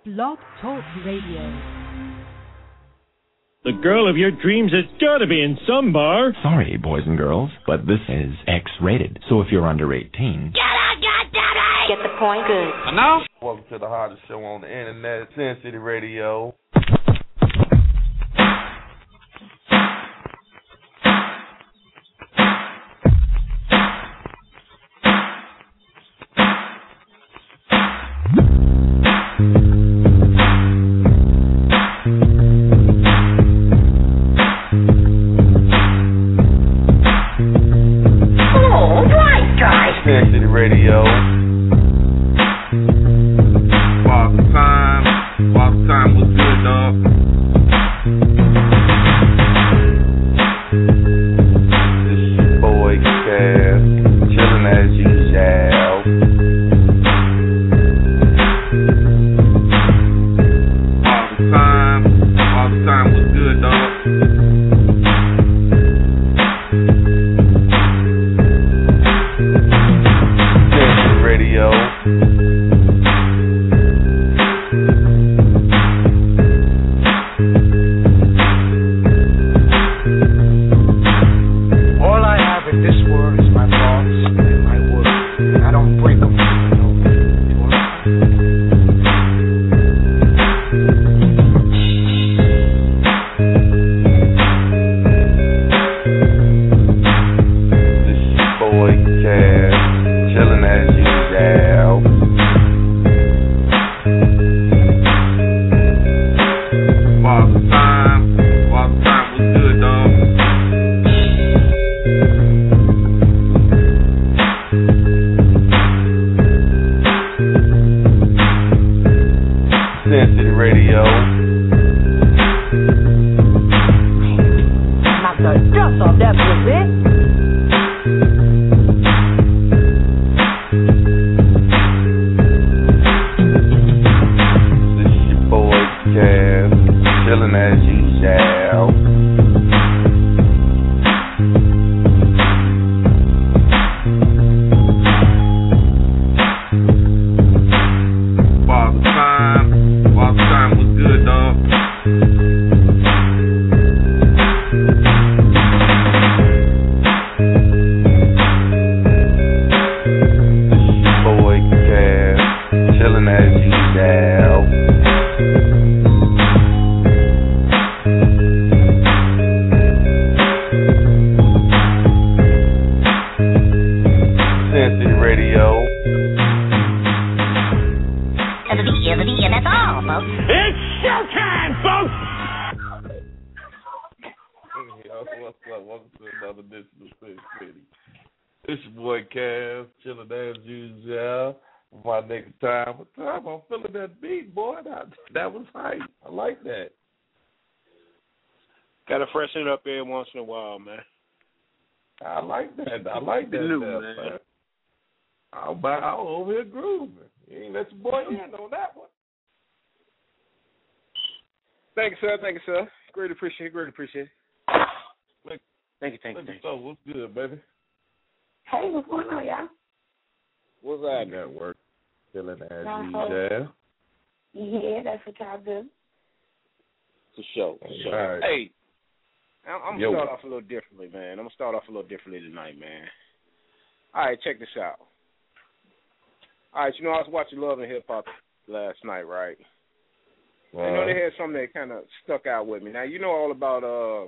Blog Talk Radio. The girl of your dreams has got to be in some bar. Sorry, boys and girls, but this is X-rated. So if you're under 18... Get the point? Good. And now? Welcome to the hottest show on the internet, Sin City Radio. Sin City Radio. Father Time was good, dog. This is your boy Cass, chilling as usual. Father Time was good, dog. Radio. All I have in this world is my thoughts and my words, and I don't break them for nobody. This is your boy Cass, chilling as usual. Father Time was good, dog. Sin City Radio. Knock the dust off that pussy. Cass, chilling as usual. Father Time was good, dog. This is your boy Cass, chilling as usual. Radio. And that's all, folks. It's showtime, folks! What's up? Welcome to another edition of Sin City. It's your boy Cass, chilling as usual. My nigga Time. I'm feeling that beat, boy. That was hype. I like that. Gotta freshen it up every once in a while, man. I like that. I like that. New, man. I'm over here grooving. You ain't let your boy in on that one. Thank you, sir. Great appreciate it. Thank you. So, what's good, baby? Hey, what's going on, y'all? What's that? Got work. Chilling as usual. Yeah, that's what y'all do. For sure. Right. Hey, I'm going to start off a little differently, man. I'm going to start off a little differently tonight, man. All right, check this out. All right, I was watching Love and Hip Hop last night, right? They had something that kind of stuck out with me. Now, you know all about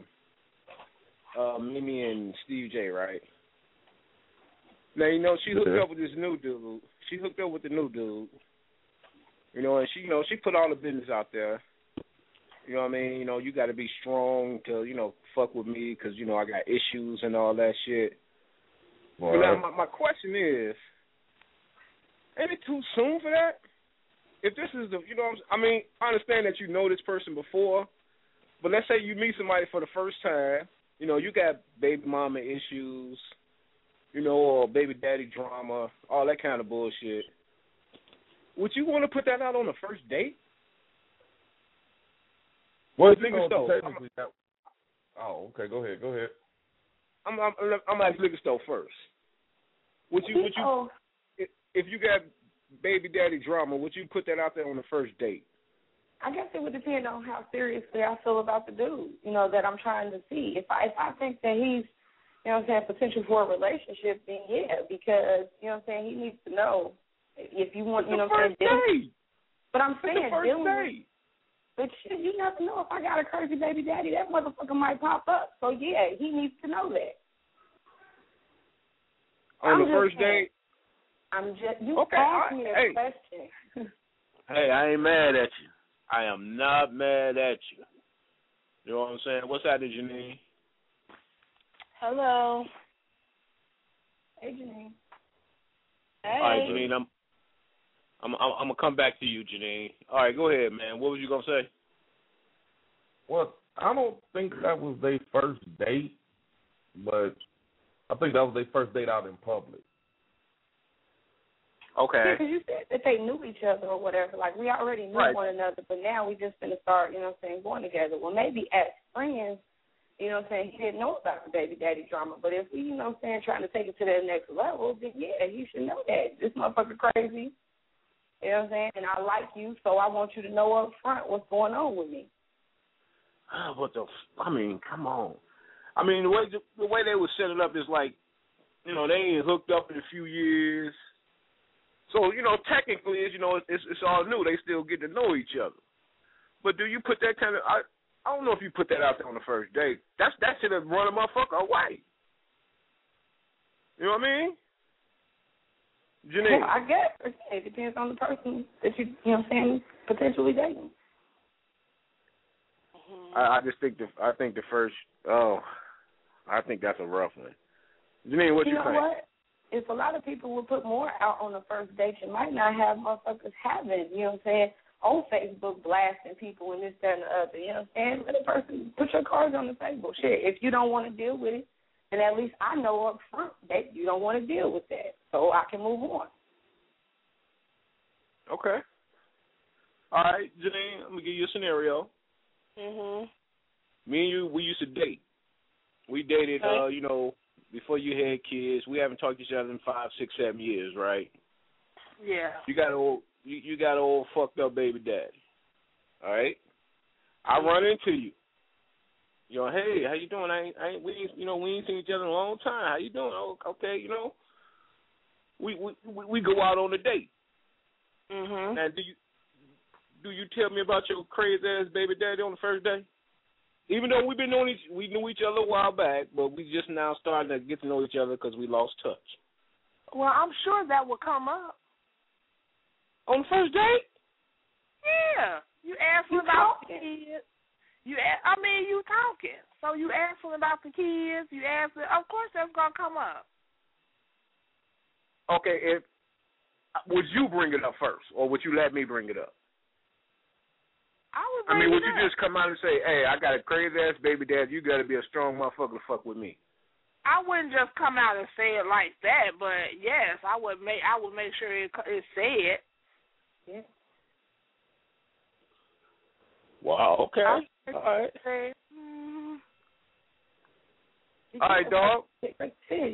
Mimi and Steve J, right? Now, she hooked up with this new dude. She hooked up with the new dude. And she put all the business out there. You know what I mean? You got to be strong to, fuck with me because, I got issues and all that shit. But now, my question is, ain't it too soon for that? If this is the, I understand that you know this person before, but let's say you meet somebody for the first time, you got baby mama issues, or baby daddy drama, all that kind of bullshit. Would you want to put that out on the first date? Well, technically that. Oh, okay. Go ahead. I'm at liquor store first. Would you if you got baby daddy drama, would you put that out there on the first date? I guess it would depend on how seriously I feel about the dude, that I'm trying to see. If I think that he's, potential for a relationship, then yeah, because, he needs to know if you want, But I'm saying, but shit, you never know. If I got a crazy baby daddy, that motherfucker might pop up. So yeah, he needs to know that. On the first date? You asked me a question. Hey, I ain't mad at you. I am not mad at you. You know what I'm saying? What's that, Janine? Hello. Hey, Janine. Hey. All right, Janine, I'm gonna come back to you, Janine. All right, go ahead, man. What was you gonna say? Well, I don't think that was their first date, but I think that was their first date out in public. Okay. Yeah, because you said that they knew each other or whatever. Like, we already knew one another, but now we just going to start, going together. Well, maybe as friends, he didn't know about the baby daddy drama. But if we, trying to take it to that next level, then, yeah, you should know that. This motherfucker crazy, and I like you, so I want you to know up front what's going on with me. Come on. I mean, the way they would set it up is like, they ain't hooked up in a few years. So, technically, it's all new. They still get to know each other. But do you put that kind of I don't know if you put that out there on the first date. That should have run a motherfucker away. You know what I mean? Janine. Well, I guess it depends on the person that you potentially dating. I think the first, I think that's a rough one. Janine, what you think? You know what? If a lot of people would put more out on the first date, you might not have motherfuckers having, on Facebook blasting people and this, that, and the other, Let a person put your cards on the table. Shit, if you don't want to deal with it, then at least I know up front that you don't want to deal with that, so I can move on. Okay. All right, Janine, I'm going to give you a scenario. Me and you, we used to date. We dated, before you had kids. We haven't talked to each other in 5, 6, 7 years, right? Yeah. You got an old fucked up baby daddy. All right? I run into you. Hey, how you doing? We ain't seen each other in a long time. How you doing? Oh, okay, we go out on a date. Now, do you tell me about your crazy ass baby daddy on the first day? Even though we knew each other a while back, but we just now starting to get to know each other because we lost touch. Well, I'm sure that will come up. On the first date? Yeah. You asking about the kids. You talking. So you asking about the kids. You asking. Of course that's going to come up. Okay. Would you bring it up first, or would you let me bring it up? Would you just come out and say, hey, I got a crazy-ass baby dad, you got to be a strong motherfucker to fuck with me? I wouldn't just come out and say it like that, but, yes, I would make sure it's said. Yeah. Wow, okay. All right. All right, dog. Like I said,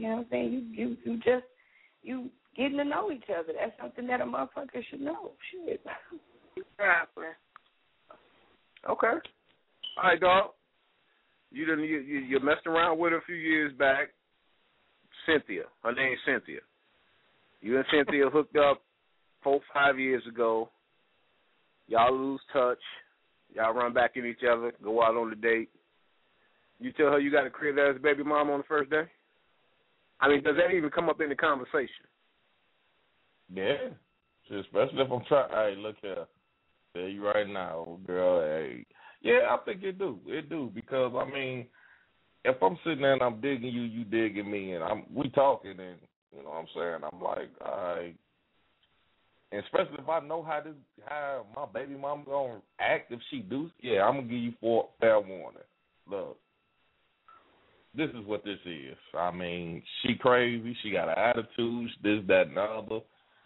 you getting to know each other. That's something that a motherfucker should know. Shit. Exactly. Okay. All right, dog. You messed around with her a few years back. Cynthia. Her name's Cynthia. You and Cynthia hooked up 4, 5 years ago. Y'all lose touch. Y'all run back into each other, go out on the date. You tell her you got a crazy-ass baby mama on the first day? Does that even come up in the conversation? Yeah. Especially if I'm trying. Hey, look here. Tell you right now, girl. Hey, yeah, I think it do. It do because if I'm sitting there and I'm digging you, you digging me, and we talking, and you know what I'm saying. I'm like, all right. And especially if I know how my baby mama gonna act if she do. Yeah, I'm gonna give you fair warning. Look, this is what this is. She crazy. She got an attitude. This, that, and the other.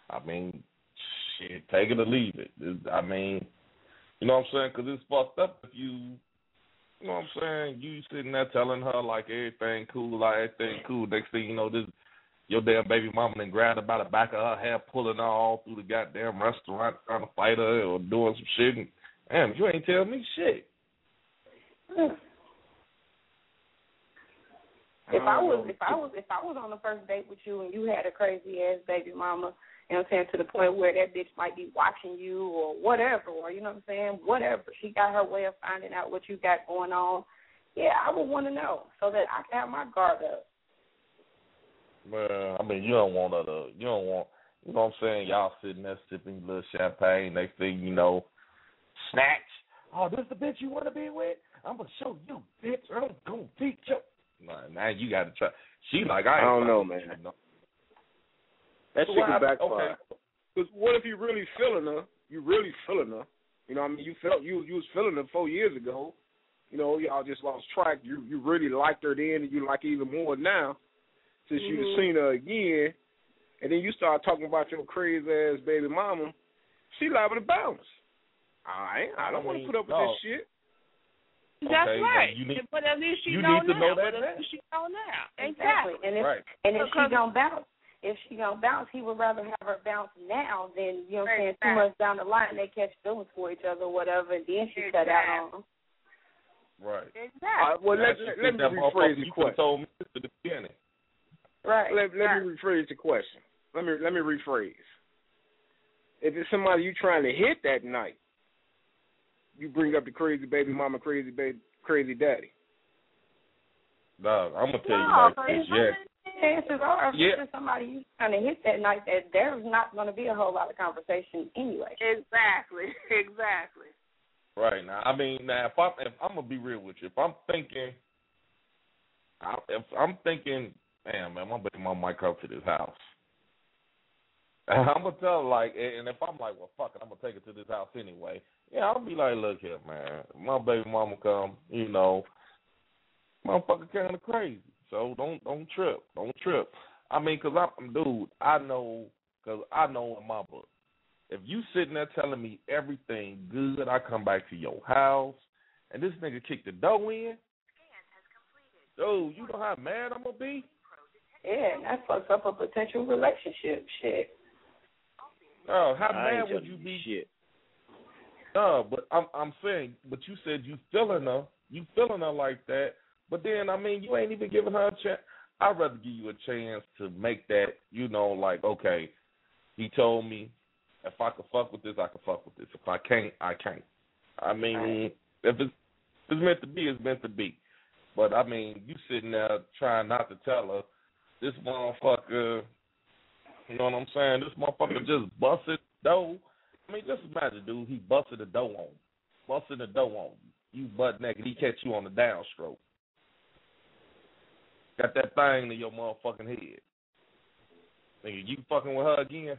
Shit, take it or leave it. You know what I'm saying? Because it's fucked up if you know what I'm saying, you sitting there telling her, like, everything cool. Next thing you know, your damn baby mama then grabbed her by the back of her hair, pulling her all through the goddamn restaurant, trying to fight her or doing some shit. Damn, you ain't tell me shit. If I was on the first date with you and you had a crazy ass baby mama, you know what I'm saying, to the point where that bitch might be watching you or whatever, or you know what I'm saying, whatever. She got her way of finding out what you got going on. Yeah, I would want to know so that I can have my guard up. Well, I mean, you don't want, you know what I'm saying, y'all sitting there sipping a little champagne, next thing you know, snatch. Oh, this the bitch you want to be with? I'm going to show you, bitch. I'm going to teach you. Now you got to try. She like, I don't know, man. That shit can backfire. Because what if you really feeling her? You really feeling her. You know what I mean? You was feeling her 4 years ago. You know, y'all just lost track. You really liked her then, and you like her even more now since you've seen her again. And then you start talking about your crazy-ass baby mama. She liable to bounce. I don't want to put up with this shit. That's okay, right. But at least you need to know that. At least she know now. Exactly. And if she gonna bounce, he would rather have her bounce now than, you know what I'm saying, 2 months down the line they catch feelings for each other or whatever, and then she cut out on him. Right. Exactly. Well, let me rephrase the question. You told me at the beginning. Right. Let me rephrase the question. Let me rephrase. If it's somebody you trying to hit that night, you bring up the crazy baby mama, crazy daddy. Dog, I'm gonna tell you like this. Chances are, if it's somebody you trying to hit that night, that there's not going to be a whole lot of conversation anyway. Exactly. Right now, I mean, if I'm gonna be real with you, if I'm thinking, damn man, my baby mama might come to this house. And I'm gonna tell her, like, and if I'm like, well, fuck it, I'm gonna take it to this house anyway. Yeah, I'll be like, look here, man, my baby mama come, you know, motherfucker kind of crazy, so don't trip. I mean, cause I know in my book, if you sitting there telling me everything good, I come back to your house, and this nigga kick the door in, dude, you know how mad I'm gonna be? Yeah, and that fucks up a potential relationship. Shit. Oh, how mad would you be? Shit. No, but I'm saying, but you said you feeling her like that, but then, I mean, you ain't even giving her a chance. I'd rather give you a chance to make that, you know, like, okay, he told me if I could fuck with this, I could fuck with this. If I can't, I can't. I mean, if it's meant to be, it's meant to be. But, I mean, you sitting there trying not to tell her, this motherfucker, you know what I'm saying, this motherfucker just busted the door. I mean, just imagine, dude, he busted the door on you. You butt naked, he catch you on the downstroke. Got that thing in your motherfucking head. Nigga, you fucking with her again?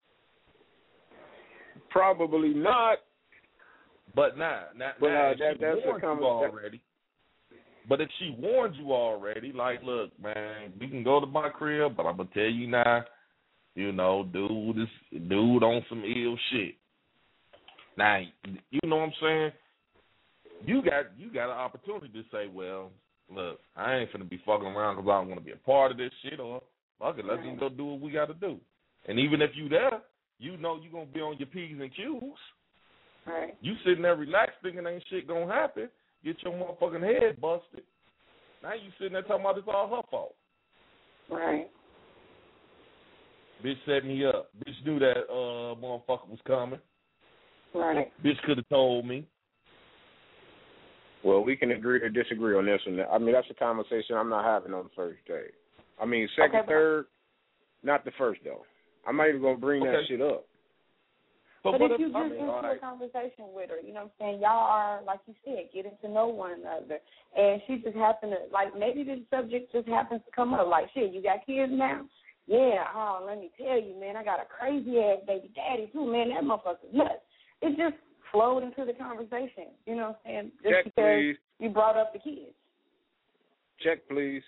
Probably not. But now that's warned you already. But if she warned you already, like, look, man, we can go to my crib, but I'm gonna tell you now, you know, dude on some ill shit. Now, you know what I'm saying? You got an opportunity to say, well, look, I ain't finna be fucking around because I don't want to be a part of this shit, or fuck it, let's just go do what we got to do. And even if you there, you know you gonna be on your P's and Q's. Right. You sitting there relaxed thinking ain't shit gonna happen. Get your motherfucking head busted. Now you sitting there talking about it's all her fault. Right. Bitch set me up. Bitch knew that motherfucker was coming. Right. Bitch could have told me. Well, we can agree or disagree on this one. I mean, that's a conversation I'm not having on the first date. I mean, second, third, not the first, though. I'm not even going to bring that shit up. But if you just into a conversation with her, you know what I'm saying, y'all are, like you said, getting to know one another, and she just happened to, like, maybe the subject just happens to come up, like, shit, you got kids now? Yeah, let me tell you, man, I got a crazy-ass baby daddy, too, man, that motherfucker's nuts. It just flowed into the conversation, you know what I'm saying, just Check, because please. You brought up the kids. Check, please.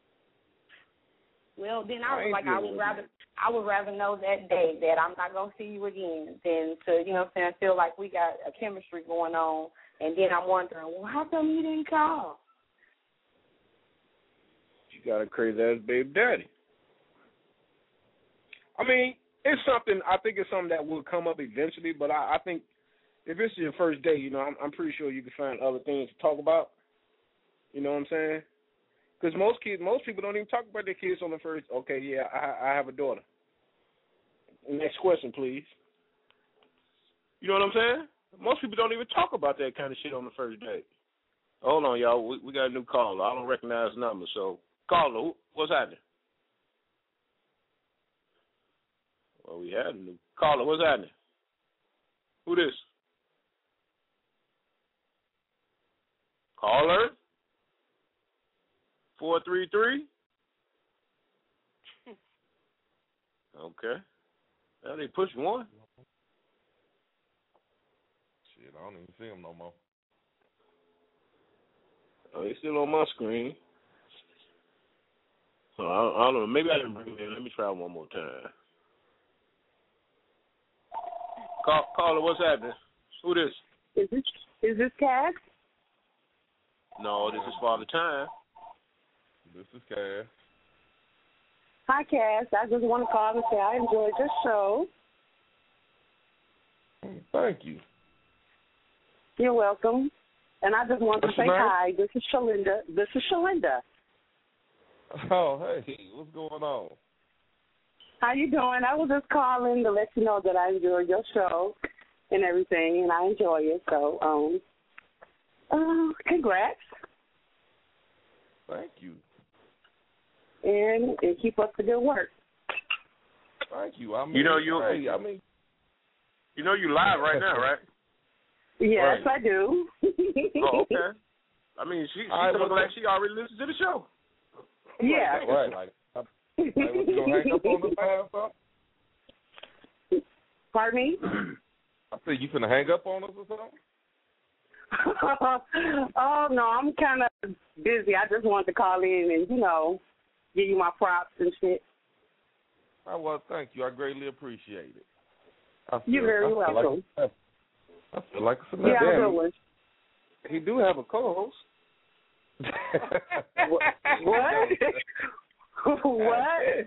Well, then I would rather know that day that I'm not gonna see you again than to, you know what I'm saying, feel like we got a chemistry going on, and then I'm wondering, well, how come you didn't call? You got a crazy ass baby daddy. I mean, I think it's something that will come up eventually, but I think if it's your first date, you know, I'm pretty sure you can find other things to talk about. You know what I'm saying? Because most people don't even talk about their kids on the first. Okay, yeah, I have a daughter. Next question, please. You know what I'm saying? Most people don't even talk about that kind of shit on the first date. Hold on, y'all. We got a new caller. I don't recognize the number, so caller, what's happening? Well, we had a new caller. What's happening? Who this? Caller? 433? Okay. Now they push one. Shit, I don't even see him no more. Oh, he's still on my screen. So I don't know. Maybe I didn't bring him in. Let me try one more time. Caller, what's happening? Who this? Is this Cass? No, this is Father Time. This is Cass. Hi, Cass. I just want to call and say I enjoyed your show. Thank you. You're welcome. And I just want to say hi. This is Shalinda. Oh, hey, what's going on? How you doing? I was just calling to let you know that I enjoyed your show and everything, and I enjoy it. So, congrats. Thank you. And keep up the good work. Thank you. I mean, you you live right now, right? Yes, right. I do. Oh, okay. I mean, she looks like she already listened to the show. Yeah. Right. Like what, you gonna hang up on us or something? Pardon me? I said you finna hang up on us or something? Oh, no, I'm kind of busy. I just wanted to call in and, give you my props and shit. Oh, well, thank you. I greatly appreciate it. You're very welcome. I feel like it's a yeah, good one. He do have a co-host. What? What?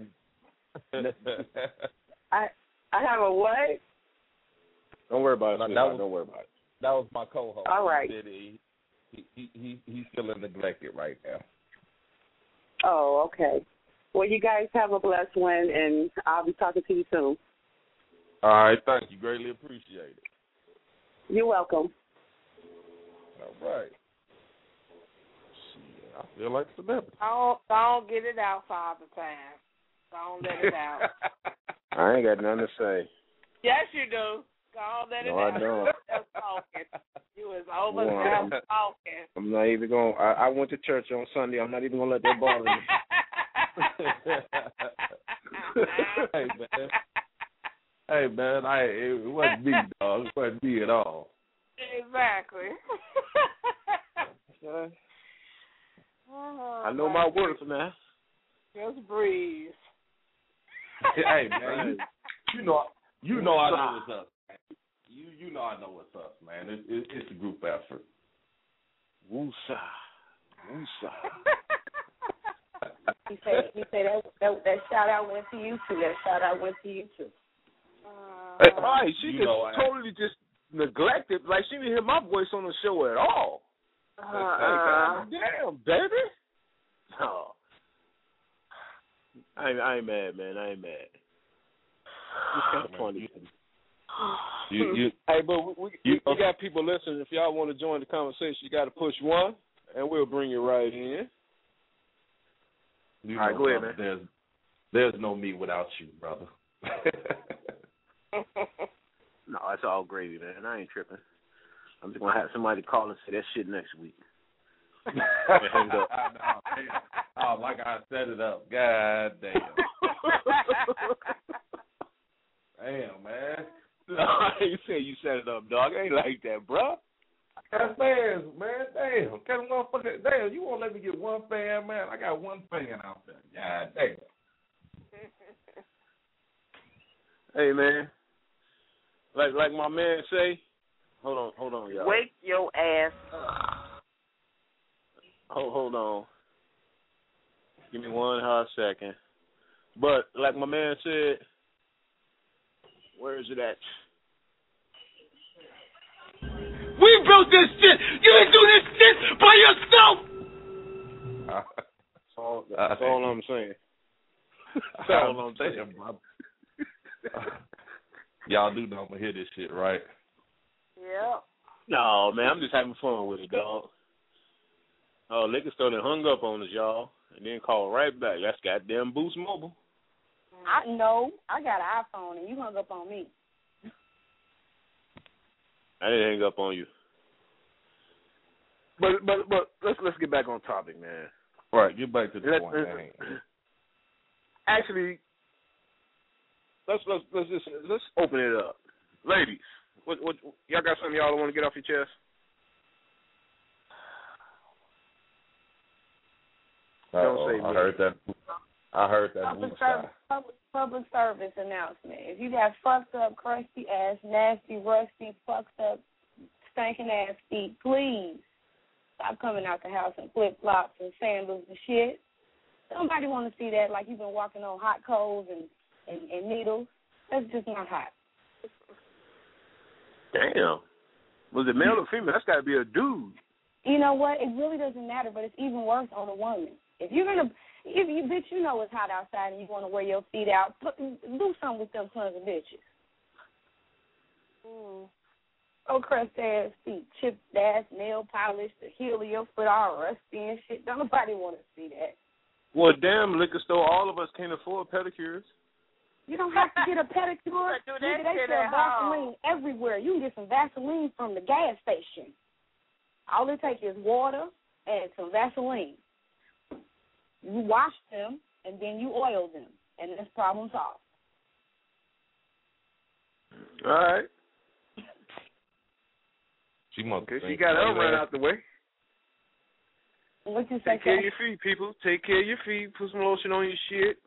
I have a what? Don't worry about it. Don't worry about it. That was my co-host. All right. He's feeling neglected right now. Oh, okay. Well, you guys have a blessed one, and I'll be talking to you soon. All right. Thank you. Greatly appreciate it. You're welcome. All right. I feel like celebrity. Don't get it out, Father Time. Don't let it out. I ain't got nothing to say. Yes, you do. Don't let it out. I don't. Just talking. You was over there talking. I'm not even going. I went to church on Sunday. I'm not even going to let that bother me. Hey man, it wasn't me, dog. It wasn't me at all. Exactly. I know my worth, man. Just breathe. Hey man, you know I know what's up. You know I know what's up, man. It's a group effort. Woosah. He said that shout out went to you too. That shout out went to you too. Right, she just totally just neglected. Like she didn't hear my voice on the show at all. Damn, baby. No. I ain't mad, man. I ain't mad. It's kind of funny. Hey, but we got people listening. If y'all want to join the conversation, you got to push 1, and we'll bring you right in. All right, go ahead, man. There's no me without you, brother. No, it's all gravy, man. I ain't tripping. I'm just going to have somebody call and say that shit next week. Oh, like I set it up. God damn. Damn, man. You said you set it up, dog. I ain't like that, bro. That's fans, man. Damn. Damn, you won't let me get one fan, man. I got one fan out there. God damn. Hey, man. Like my man say, hold on, y'all. Wake your ass up. Hold on. Give me one hot second. But like my man said, where is it at? built this shit. You didn't do this shit by yourself. That's all I'm saying. That's all I'm saying, brother. Y'all do know I'm gonna hear this shit, right? Yeah. No, man, I'm just having fun with it, dog. Oh, liquor store that hung up on us, y'all, and then called right back. That's goddamn Boost Mobile. I know. I got an iPhone, and you hung up on me. I didn't hang up on you. But let's get back on topic, man. Right, get back to the point. Actually, let's open it up, ladies. What y'all got something y'all want to get off your chest? Don't say I heard that. Public service announcement. If you got fucked up, crusty ass, nasty, rusty, fucked up, stinking ass feet, please stop coming out the house in flip flops and sandals and shit. Somebody want to see that like you've been walking on hot coals and needles. That's just not hot. Damn. Was it male or female? That's got to be a dude. You know what? It really doesn't matter, but it's even worse on a woman. If you bitch, you know it's hot outside and you want to wear your feet out, do something with them sons of bitches. Oh, crusty ass feet, chipped ass, nail polish, the heel of your foot all rusty and shit. Don't nobody want to see that. Well, damn, liquor store, all of us can't afford pedicures. You don't have to get a pedicure. They sell Vaseline everywhere. You can get some Vaseline from the gas station. All it takes is water and some Vaseline. You wash them, and then you oil them, and this problem solved. All right. She got her run out the way. What you say? Take care of your feet, people. Take care of your feet. Put some lotion on your shit.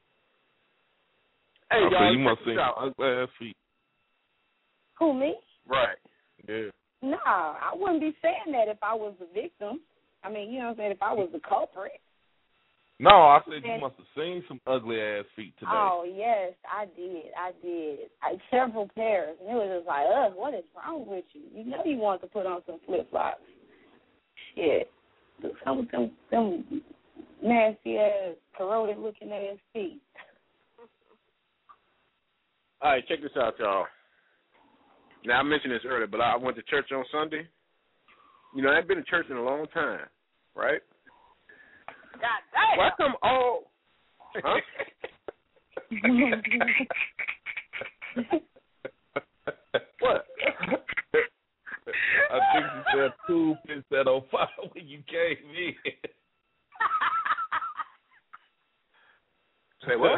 Hey, y'all, you must think ugly ass feet. Who, me? Right. Yeah. Nah, I wouldn't be saying that if I was the victim. I mean, you know what I'm saying, if I was the culprit. No, I said you must have seen some ugly ass feet today. Oh, yes, I did. Several pairs. And it was just like, ugh, what is wrong with you? You know you want to put on some flip-flops. Shit. Some of them nasty-ass, corroded-looking ass feet. All right, check this out, y'all. Now, I mentioned this earlier, but I went to church on Sunday. You know, I haven't been to church in a long time, right? God damn. Why come all... Huh? What? I think you said two pins set on fire when you came in. Say what?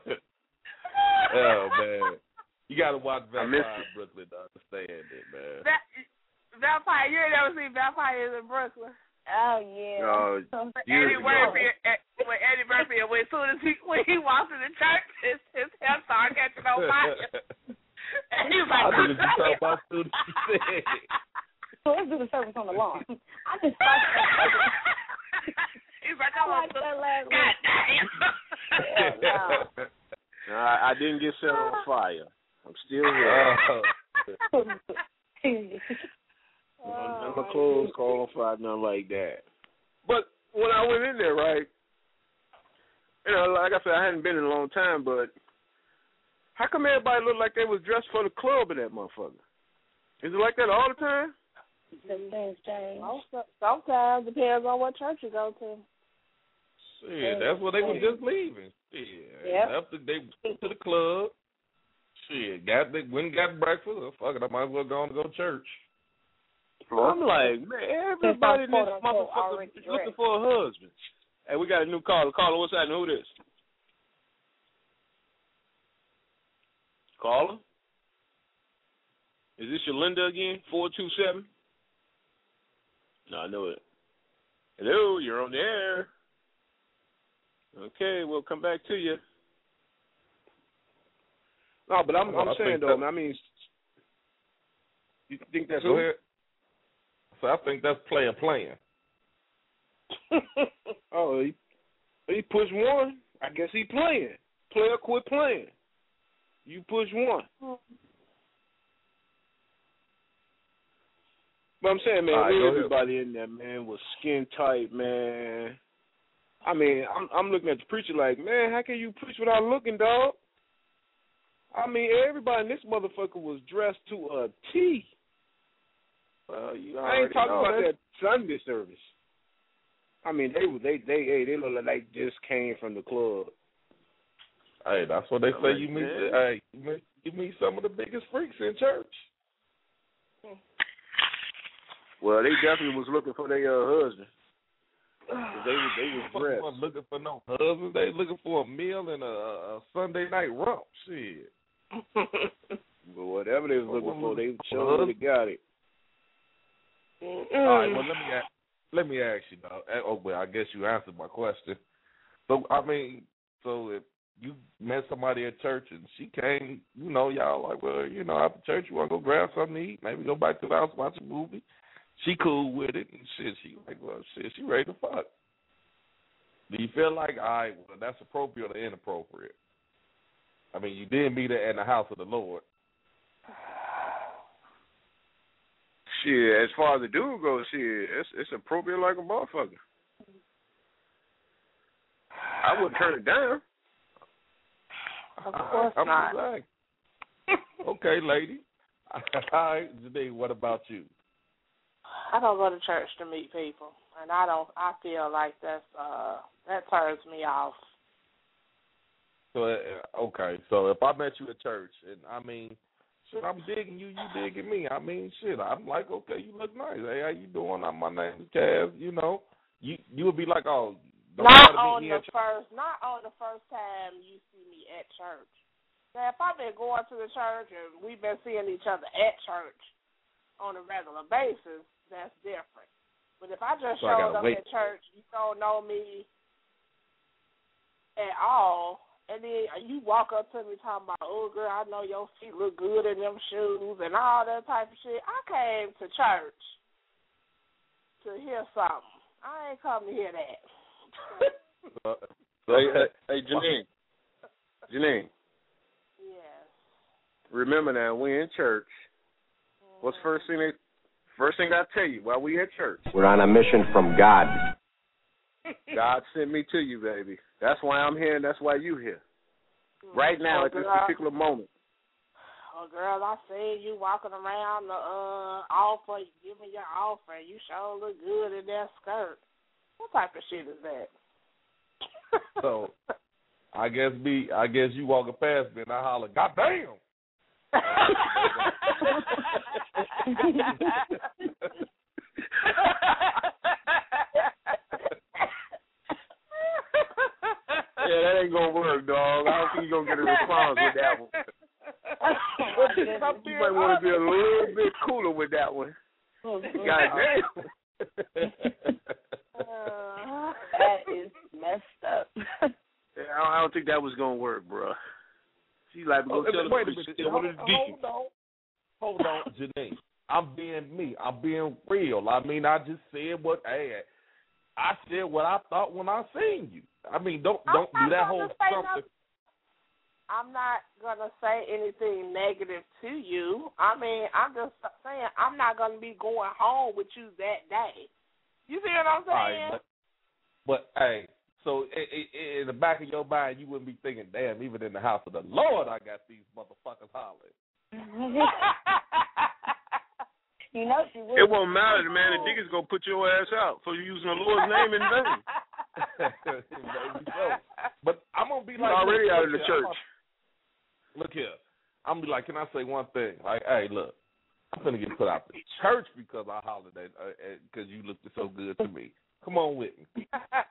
Oh, man. You got to watch Vampire in Brooklyn to understand it, man. Vampire, you ain't never seen Vampires in Brooklyn. Oh, yeah. When Eddie Murphy, as soon as he walks in the church, his hair started catching on fire. And he was like, did you talk about students? So let's do the service on the lawn. I just thought he's like, I like that last one. No, I didn't get set on fire. I'm still here. None of my clothes caught on fire, nothing like that. But when I went in there, right, you know, like I said, I hadn't been in a long time, but how come everybody looked like they was dressed for the club in that motherfucker? Is it like that all the time? Things change. Sometimes, depends on what church you go to. Shit, that's what they were just leaving. Shit, after they went to the club, shit, went and got breakfast. Oh, fuck it, I might as well go on to go to church. I'm like, man, everybody in this motherfucker is looking for a husband. Hey, we got a new caller. Caller, what's happening? Who this? Caller? Is this your Linda again? 427? No, I know it. Hello, you're on the air. Okay, we'll come back to you. No, but I'm saying, though, I mean, you think that's who? So I think that's player playing. Oh, he pushed one. I guess he playing. Player quit playing. You push one. But I'm saying, man, right, everybody in there, man, was skin tight, man. I mean, I'm looking at the preacher like, man, how can you preach without looking, dog? I mean, everybody in this motherfucker was dressed to a T. Well, I ain't talking about that Sunday service. I mean, they look like they just came from the club. Hey, that's what they say. You meet, you meet some of the biggest freaks in church. Well, they definitely was looking for their husband. They was dressed. Wasn't looking for no husband. They looking for a meal and a Sunday night romp. Shit. But whatever they was looking for, they surely got it. All right. Well, let me ask you now. Oh, well, I guess you answered my question. So I mean, so if you met somebody at church and she came, you know, y'all like, well, you know, after church you want to go grab something to eat, maybe go back to the house, watch a movie. She cool with it and shit. She like, well, shit, she ready to fuck. Do you feel like, all right, well, that's appropriate or inappropriate? I mean, you did meet her in the house of the Lord. Shit, as far as the dude goes, shit, it's appropriate like a motherfucker. I wouldn't turn it down. Of course not. Okay, lady. All right, Janine, what about you? I don't go to church to meet people, and I feel like that turns me off. So okay, so if I met you at church, and I mean, shit, I'm digging you, you digging me. I mean, shit, I'm like, okay, you look nice. Hey, how you doing? My name is Cass. You know, you would be like, oh, not on the first time you see me at church. Now, if I've been going to the church and we've been seeing each other at church on a regular basis, that's different. But if I just showed up at church, you don't know me at all, and then you walk up to me talking about, oh, girl, I know your feet look good in them shoes and all that type of shit. I came to church to hear something. I ain't come to hear that. Hey, Janine. Janine. Yes. Remember now, we in church. What's first thing I tell you while we at church? We're on a mission from God. God sent me to you, baby. That's why I'm here, and that's why you here. Right now, at this particular moment. Oh, girl, I see you walking around the offer, you give me your offer, you sure look good in that skirt. What type of shit is that? So, I guess you walking past me and I holler, God damn! Yeah, that ain't gonna work, dog. I don't think you're gonna get a response with that one. You might want to be a little bit cooler with that one. God damn. That is messed up. Yeah, I don't think that was gonna work, bro. She's like, go tell the priest. Hold on, Janine. I'm being me. I'm being real. I mean, I just said I said what I thought when I seen you. I mean, don't do that whole something. I'm not gonna say anything negative to you. I mean, I'm just saying I'm not gonna be going home with you that day. You see what I'm saying? Right, but hey, so in the back of your mind, you wouldn't be thinking, damn, even in the house of the Lord, I got these motherfuckers hollering. You know she would. It won't matter, man. The niggas gonna put your ass out for you using the Lord's name in vain. Maybe so. But I'm gonna be like, you're already out of the church. Look here, I'm gonna be like, can I say one thing? Like, hey, look, I'm gonna get put out the church because I hollered at because you looked so good to me. Come on with me.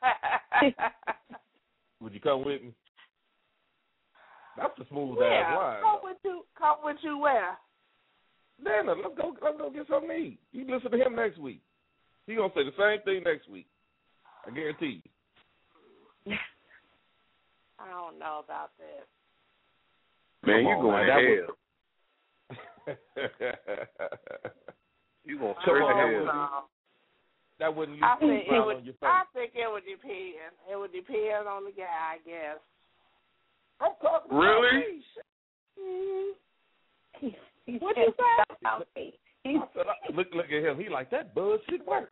Would you come with me? That's a smooth ass line. Come with you where? Nana, let's go get something to eat. You listen to him next week. He gonna say the same thing next week. I guarantee you. I don't know about that. Man, you going to hell. You going straight to hell. That wouldn't I think it would depend. It would depend on the guy, I guess. I'm talking really? about me. What you say? Look at him. He like, that bullshit work.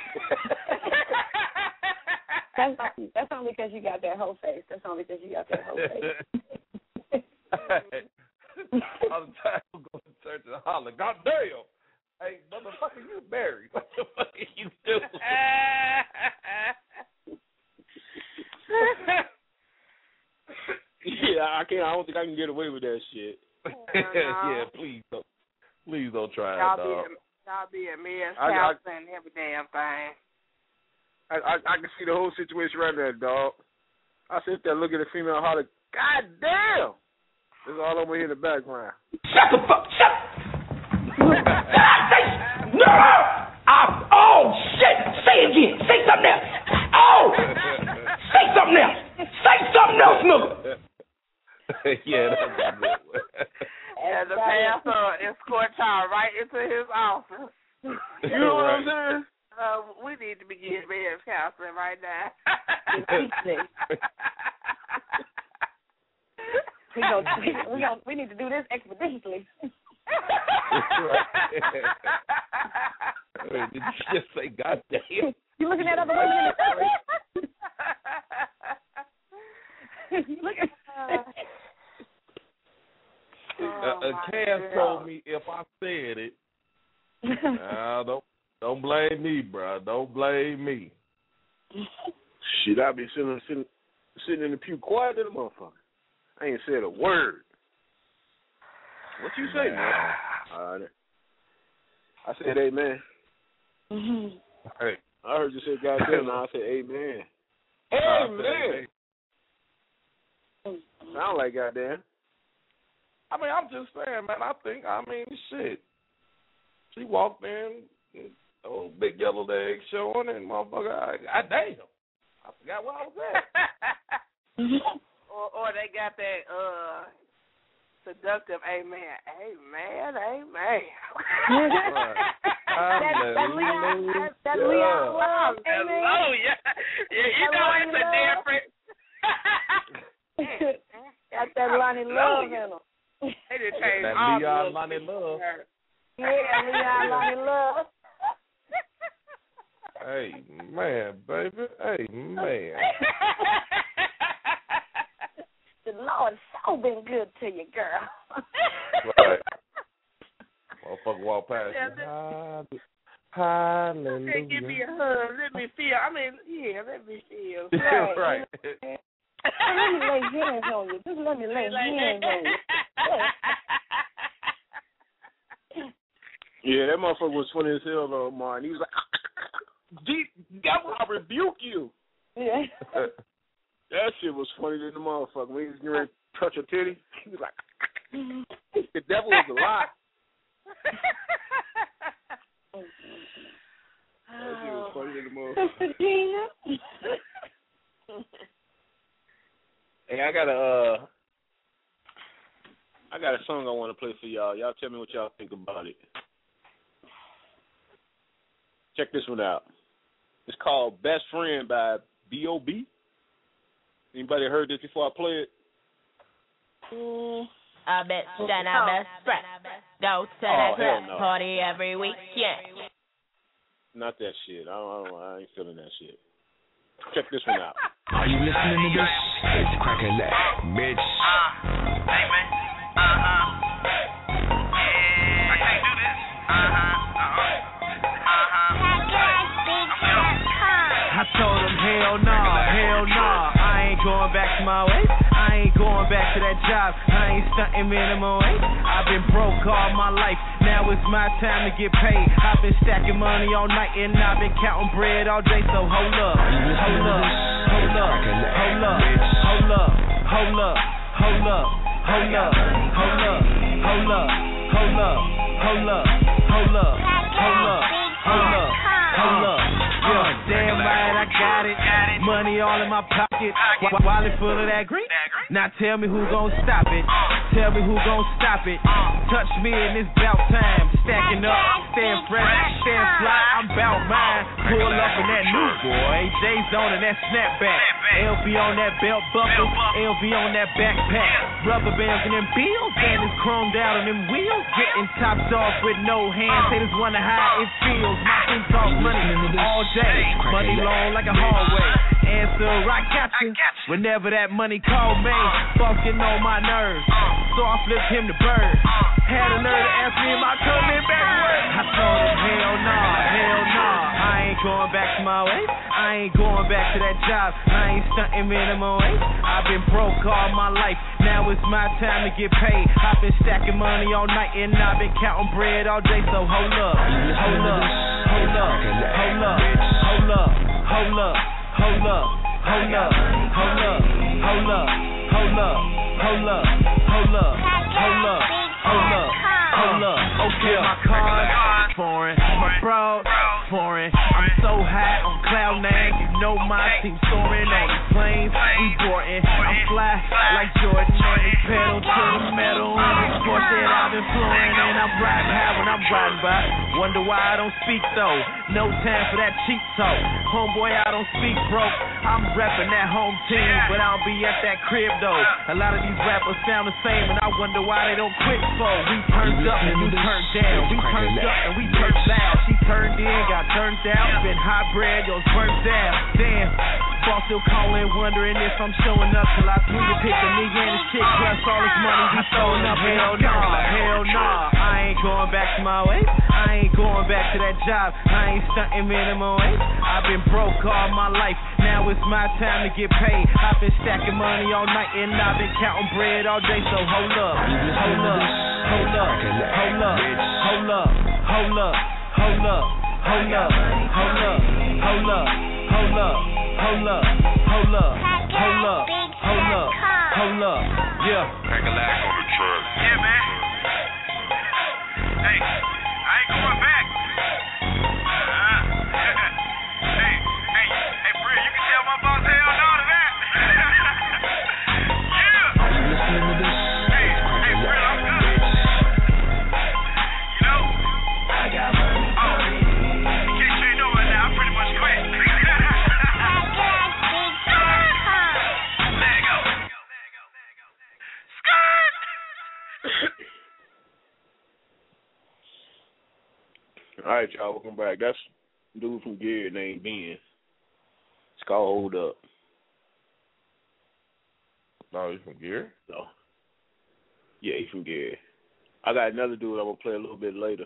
That's only because you got that whole face. That's only because you got that whole face. All the time I'm going to church and holler, God damn. Hey, motherfucker, you married. What the fuck are you doing? Yeah, I don't think I can get away with that shit. Yeah, please don't try it, dog. Y'all be at men's counseling and every damn thing. I can see the whole situation right there, dog. I sit there looking at the female holler, God damn! That's all I'm going to hear in the background. Shut the fuck up! No! Oh, shit! Say it again! Say something else! Oh! Say something else! Say something else, nigga! Yeah, that's a good one. And the pastor escort y'all right into his office. You know what I'm saying? We need to begin marriage counseling right now. we need to do this expeditiously. Did you just say goddamn? You looking at other women in the Look at Cass told me if I said it, don't blame me, bro. Don't blame me. Shit, I be sitting in the pew quiet to the motherfucker. I ain't said a word. What you say, man? I said amen. Hey, I heard you say goddamn. Now I said amen. Amen. Sound like goddamn. I mean, I'm just saying, man. Shit. She walked in, old big yellow leg showing, and motherfucker, I damn. I forgot where I was at. or they got that seductive amen. Amen. That's Leon Love. Hallelujah. Yeah, you know it's a different. Got that Lonnie Love in them. They just changed that all Leon Lonnie Love. Yeah, Leon Lonnie Love. Hey, man, baby. Hey, man. The Lord's so been good to you, girl. Right. Motherfucker walk past you. Hallelujah. Hey, give me a hug. Let me feel. Let me feel. Right. Let me lay hands on you. Just let me lay hands on you. Yeah, that motherfucker was funny as hell, though, Martin. He was like, devil, I rebuke you. Yeah. That shit was funny than the motherfucker. When he was getting ready to touch her titty, he was like, the devil is a lie. That shit was funny than the motherfucker. Hey, I got a song I want to play for y'all. Y'all tell me what y'all think about it. Check this one out. It's called Best Friend by B.O.B. Anybody heard this before I play it? I bet that our best friend go to the club party every weekend. Not that shit. I ain't feeling that shit. Check this one out. Are you listening to this? It's cracking that, bitch. Hey, man. Yeah, I can't do this. I told him, hell nah, I ain't going back to my way. I ain't going back to that job. I ain't stunting minimum wage. I've been broke all my life. Now it's my time to get paid. I've been stacking money all night and I've been counting bread all day. So hold up. Damn right, I got it. Money all in my pocket. Wallet full of that green. Now tell me who gon' stop it. Tell me who gon' stop it. Touch me in this bout time. Stacking up, staying fresh, staying fly. I'm bout mine. pull up in that new boy. J's on in that snapback. LV on that belt buckle. LV on that backpack. Rubber bands and them bills. And it's chromed out on them wheels. Getting topped off with no hands. Haters wonder how it feels. My things talk money all day. Money long like a hallway. Answer, I got you. Whenever that money call me, fucking on my nerves. So I flipped him the bird. Had a nerve to ask me if I coming back to work. I told him, hell nah, hell nah. I ain't going back to my way. I ain't going back to that job. I ain't stunting minimum wage. I've been broke all my life. Now it's my time to get paid. I've been stacking money all night and I've been counting bread all day. So hold up, hold up, hold up, hold up, hold up, hold up. Hold up, hold up, hold up, hold up, hold up, hold up, hold up, hold up, hold up, hold up. Okay, my car's foreign, my bro foreign. I'm so high on cloud nine, you know my team soaring on the planes. We boarding, I'm fly like Jordan, pedal to the metal. And the sport that I've been flowing, and I'm riding high when I'm riding by. Wonder why I don't speak though. No time for that cheap talk. Homeboy, I don't speak broke. I'm repping that home team, but I don't be at that crib though. A lot of these rappers sound the same, and I wonder why they don't quit for. We turned up and you turned down. We turned up and we turned loud. She turned in, got turned out. Been hot bread, yours burnt down. Damn. Boss still calling, wondering if I'm showing up till I swing and pick the nigga and his chick plus all his money he throwing up. Hell nah, hell nah. I ain't going back to my way. I ain't going back to that job. I ain't stunting minimum wage. I've been broke all my life. Now it's my time to get paid. I've been stacking money all night and I've been counting bread all day. So hold up, hold up, hold up, hold up, hold up, hold up, hold up, hold up, hold up, hold up, hold up, hold up, hold up, hold up, hold up, hold up, yeah. Crack a lack on the truck. Yeah, man. Hey, I ain't going back. Hey, Bree, you can tell my boss hell no to that. Yeah. Hey, Bree, I'm good. You know? I got money. Oh, in case you ain't know it now, I pretty much quit. There you go. Skirt. All right, y'all, welcome back. That's a dude from Gear named Ben. It's called Hold Up. No, he's from Gear? No. Yeah, he's from Gear. I got another dude I'm going to play a little bit later.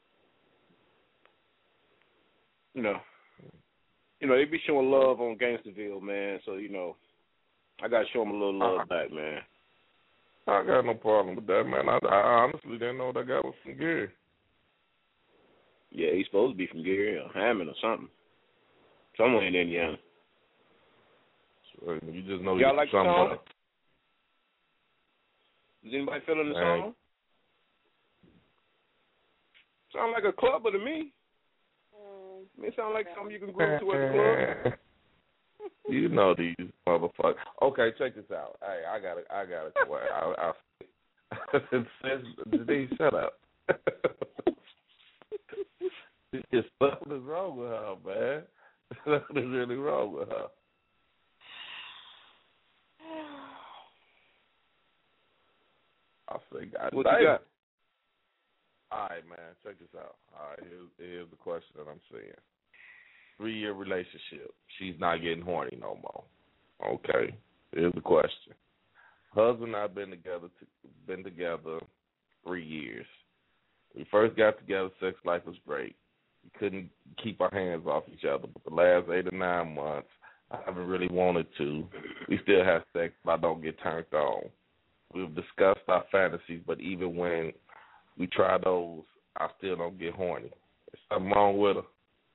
You know, they be showing love on Gangsterville, man, so, I got to show them a little love back, man. I got no problem with that, man. I honestly didn't know that guy was from Gear. Yeah, he's supposed to be from Gary or Hammond or something. Somewhere in Indiana. So you just know y'all like the song? Like... Is anybody feeling the song? Sound like a clubber to me. It sound like something you can go to at the club. You know these motherfuckers. Okay, check this out. Hey, I gotta Denise, shut up. Something is wrong with her, man. Something is really wrong with her. I say, God, what you got? All right, man. Check this out. All right, here's the question that I'm seeing. 3-year relationship. She's not getting horny no more. Okay. Here's the question. Husband and I been together 3 years. We first got together, sex life was great. We couldn't keep our hands off each other, but the last 8 or 9 months, I haven't really wanted to. We still have sex, but I don't get turned on. We've discussed our fantasies, but even when we try those, I still don't get horny. There's something wrong with her.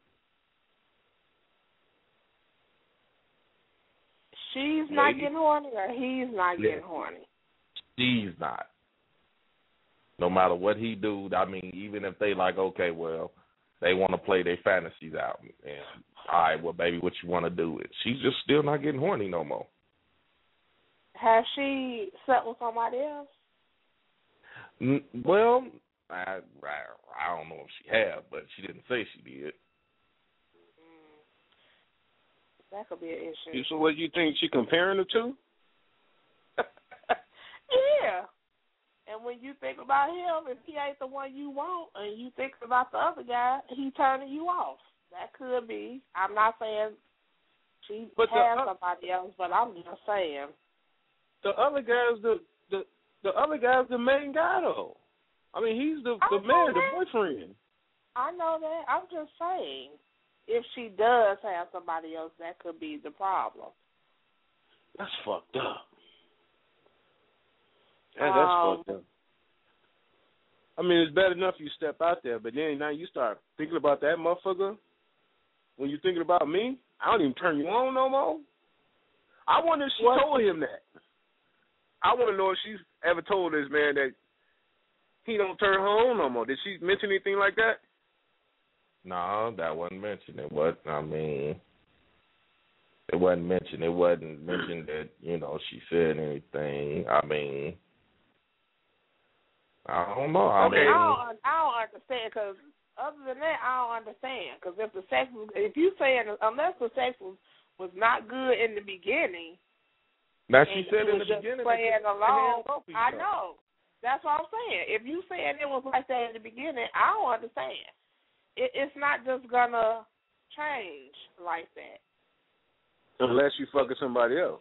She's not getting horny, or he's not getting horny? She's not. No matter what he do, I mean, even if they like, okay, well, they want to play their fantasies out, and all right, well, baby, what you want to do? She's just still not getting horny no more. Has she slept with somebody else? Well, I don't know if she had, but she didn't say she did. That could be an issue. So what do you think she comparing the two? Yeah. And when you think about him, if he ain't the one you want, and you think about the other guy, he turning you off. That could be. I'm not saying she has somebody else, but I'm just saying. The other guy's the other guy's the main guy though. I mean, he's the man, the boyfriend. I know that. I'm just saying, if she does have somebody else, that could be the problem. That's fucked up. That's fucked up. I mean, it's bad enough you step out there, but then now you start thinking about that motherfucker. When you're thinking about me, I don't even turn you on no more. I wonder if she told him that. I want to know if she's ever told this man that he don't turn her on no more. Did she mention anything like that? No, that wasn't mentioned. It wasn't. I mean, it wasn't mentioned. It wasn't mentioned that she said anything. I mean, I don't know. I don't understand because other than that, I don't understand because if you saying unless the sex was not good in the beginning. That she said in the beginning. Playing along, I know. That's what I'm saying. If you saying it was like that in the beginning, I don't understand. It's not just gonna change like that. Unless you fucking somebody else.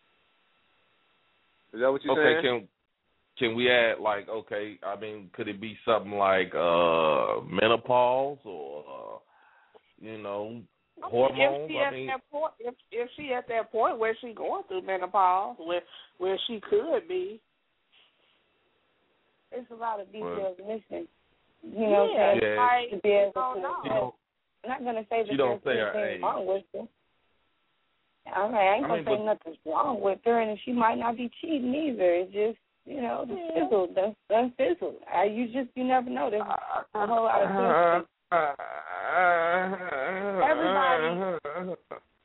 Is that what you're saying? Okay, can we add I mean, could it be something like menopause or hormones? If she at that point where she going through menopause, where she could be. There's a lot of details missing. To be able to. I'm not going to say that there's anything wrong with her. I ain't going to say nothing's wrong with her, and she might not be cheating either. It's just, the fizzle, done fizzled. You never know. There's a whole lot of things. Everybody.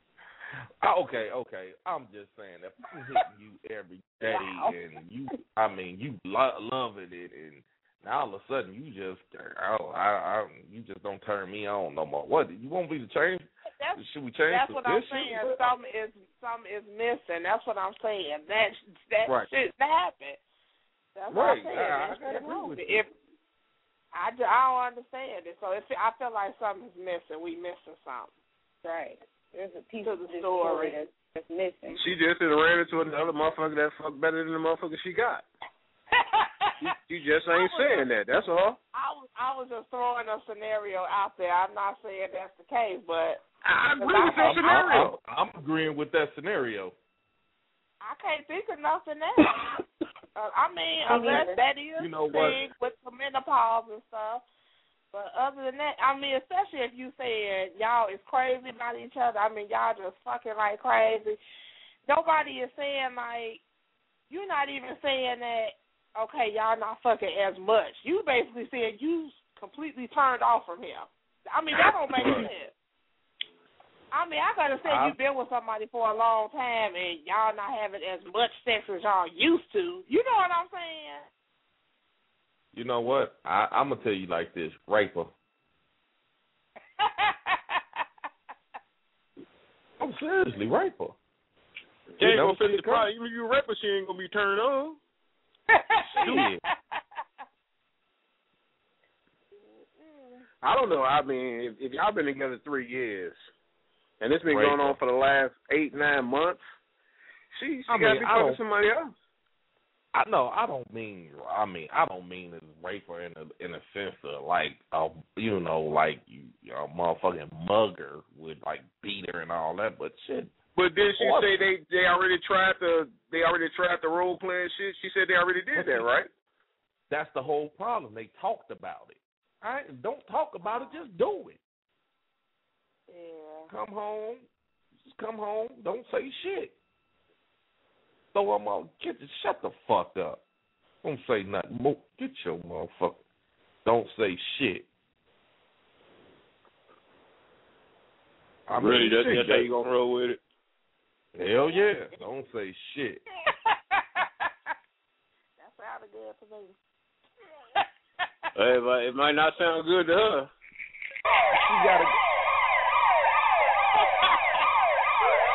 Okay. I'm just saying, if I'm hitting you every day and you loving it, and now all of a sudden you just don't turn me on no more. What, you want me to change? Should we change? That's what I'm saying. Something is missing. That's what I'm saying. That shit happened. That's what I'm saying. I agree with you. I don't understand it. So I feel like something's missing. We missing something. Right. There's a piece of the story that's missing. She just ran into another motherfucker that fucked better than the motherfucker she got. she just ain't saying that. That's all. I was just throwing a scenario out there. I'm not saying that's the case, but I agree with that scenario. I'm agreeing with that scenario. I can't think of nothing else. Unless that is the thing with the menopause and stuff. But other than that, especially if you saying y'all is crazy about each other, y'all just fucking like crazy. Nobody is saying you're not even saying that, okay, y'all not fucking as much. You basically saying you completely turned off from him. That don't make sense. I gotta say you've been with somebody for a long time and y'all not having as much sex as y'all used to. You know what I'm saying? You know what? I'm going to tell you like this. Rape her. I'm seriously, rape her. She ain't going to finish the problem. Even if you rape her, she ain't going to be turned on. Shit. I don't know. If y'all been together 3 years, and it's been going on for the last 8-9 months, she got to be talking to somebody else. I don't mean as raper in a sense of you motherfucking mugger would beat her and all that, but shit. But did she say they already tried the role playing shit? She said they already did that, right? That's the whole problem. They talked about it. All right, don't talk about it, just do it. Yeah. Come home. Don't say shit. So I'm all, shut the fuck up. Don't say nothing more. Get your motherfucker. Don't say shit. Really, that's how you gonna roll with it? Hell yeah. Don't say shit. That sounded good to me. It might not sound good to her. She gotta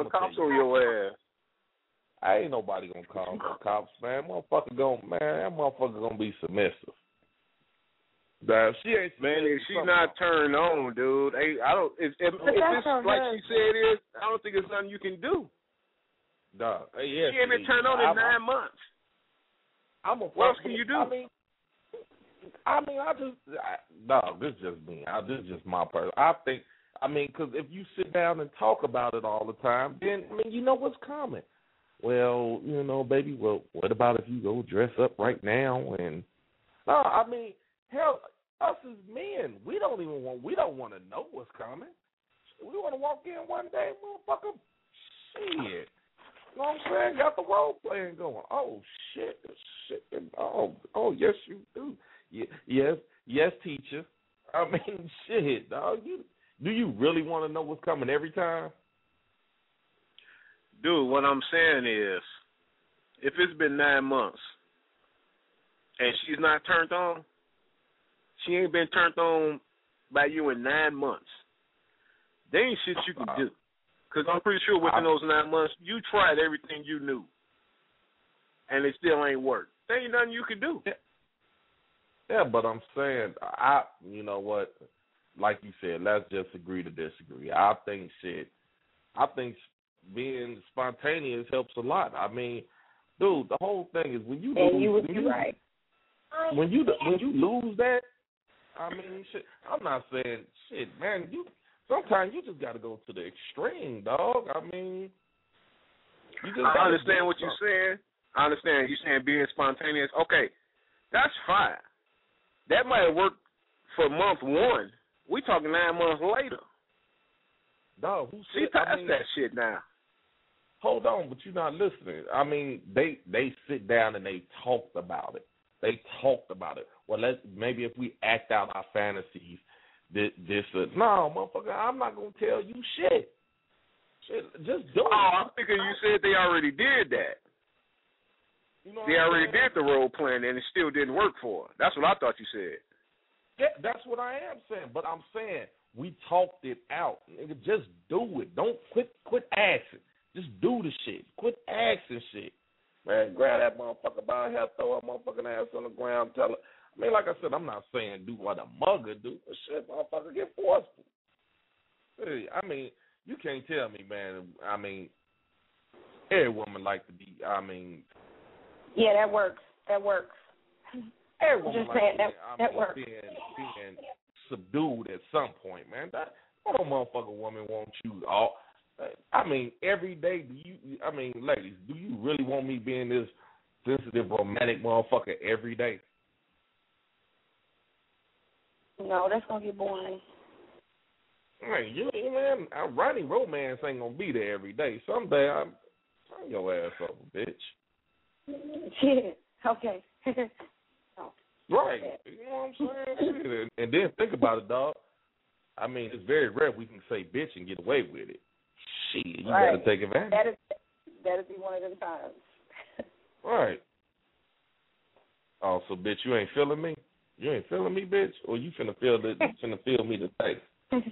call cops on your ass. I ain't nobody gonna call no cops, man. That motherfucker gonna be submissive. If she ain't man, if she not turned on, dude, I don't. If it's like she said it is, I don't think it's nothing you can do. Dog, she ain't been turned on in 9 months. What else can you do? This is just me. This is just my person. Because if you sit down and talk about it all the time, then, you know what's coming. Well, baby, what about if you go dress up right now? And, hell, us as men, we don't want to know what's coming. We want to walk in one day, motherfucker, shit. You know what I'm saying? Got the role playing going. Oh, shit. Oh, yes, you do. Yes, teacher. Shit, dog. Do you really want to know what's coming every time? Dude, what I'm saying is, if it's been 9 months and she's not turned on, she ain't been turned on by you in 9 months, there ain't shit you can do. Because I'm pretty sure within those 9 months, you tried everything you knew, and it still ain't worked. There ain't nothing you can do. Yeah, but I'm saying, you know what, like you said, let's just agree to disagree. I think being spontaneous helps a lot. Dude, the whole thing is when you lose that, shit, I'm not saying shit, man, sometimes you just got to go to the extreme, dog. I understand what you're saying. I understand. You're saying being spontaneous. Okay, that's fine. That might have worked for month 1. We talking 9 months later. Dog, she passed that shit now. Hold on, but you're not listening. They sit down and they talked about it. Well, maybe if we act out our fantasies, no, motherfucker, I'm not gonna tell you shit. Just do it. I'm thinking you said they already did that. They already did the role playing and it still didn't work for her. That's what I thought you said. Yeah, that's what I am saying. But I'm saying we talked it out. Nigga, just do it. Don't quit asking. Just do the shit. Quit asking shit. Man, grab that motherfucker by the hair, throw her motherfucking ass on the ground, tell her. Like I said, I'm not saying do what a mugger do, but shit, motherfucker, get forceful. Hey, you can't tell me, man. Every woman like to be, Yeah, that works. Every woman just saying that works. Being subdued at some point, man. That motherfucker woman wants you all. Every day, ladies, do you really want me being this sensitive, romantic motherfucker every day? No, that's going to get boring. Man, writing romance ain't going to be there every day. Someday, turn your ass over, bitch. Yeah, okay. Right. You know what I'm saying? And then think about it, dog. It's very rare we can say bitch and get away with it. Shit, you got to take advantage. That'd be one of them times. Right. Oh, so bitch, you ain't feeling me? You ain't feeling me, bitch? Or you finna feel me today?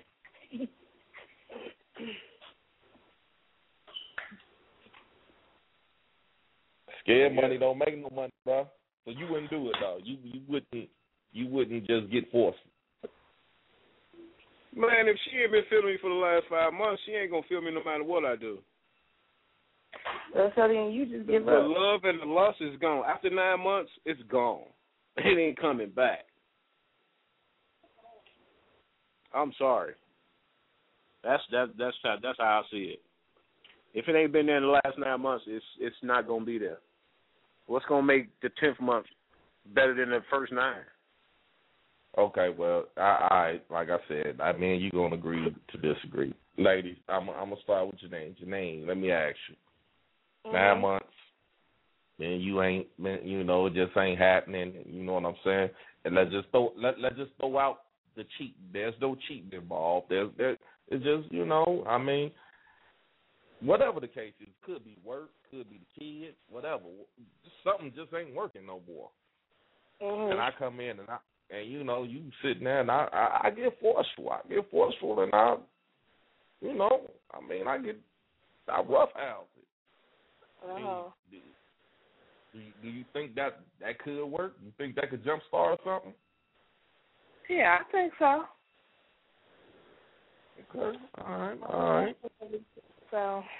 Scared money don't make no money, bro. So you wouldn't do it, dog. You wouldn't just get forced. Man, if she ain't been feeling me for the last 5 months, she ain't gonna feel me no matter what I do. So then you just give up. The love and the lust is gone. After 9 months, it's gone. It ain't coming back. I'm sorry. That's how I see it. If it ain't been there in the last 9 months, it's not gonna be there. What's gonna make the 10th month better than the first 9? Okay, well, I like I said, me and you gonna agree to disagree, ladies. I'm gonna start with Janine. Janine, let me ask you. 9 months, and you ain't, it just ain't happening. You know what I'm saying? And let's just throw out the cheating. There's no cheating involved. It's just, whatever the case is, could be work, could be the kids, whatever. Something just ain't working no more. Mm-hmm. And I come in and you sitting there and I get forceful. And I get Stop roughhousing. Oh. Do you think that could work? You think that could jumpstart something? Yeah, I think so. Okay. All right. So.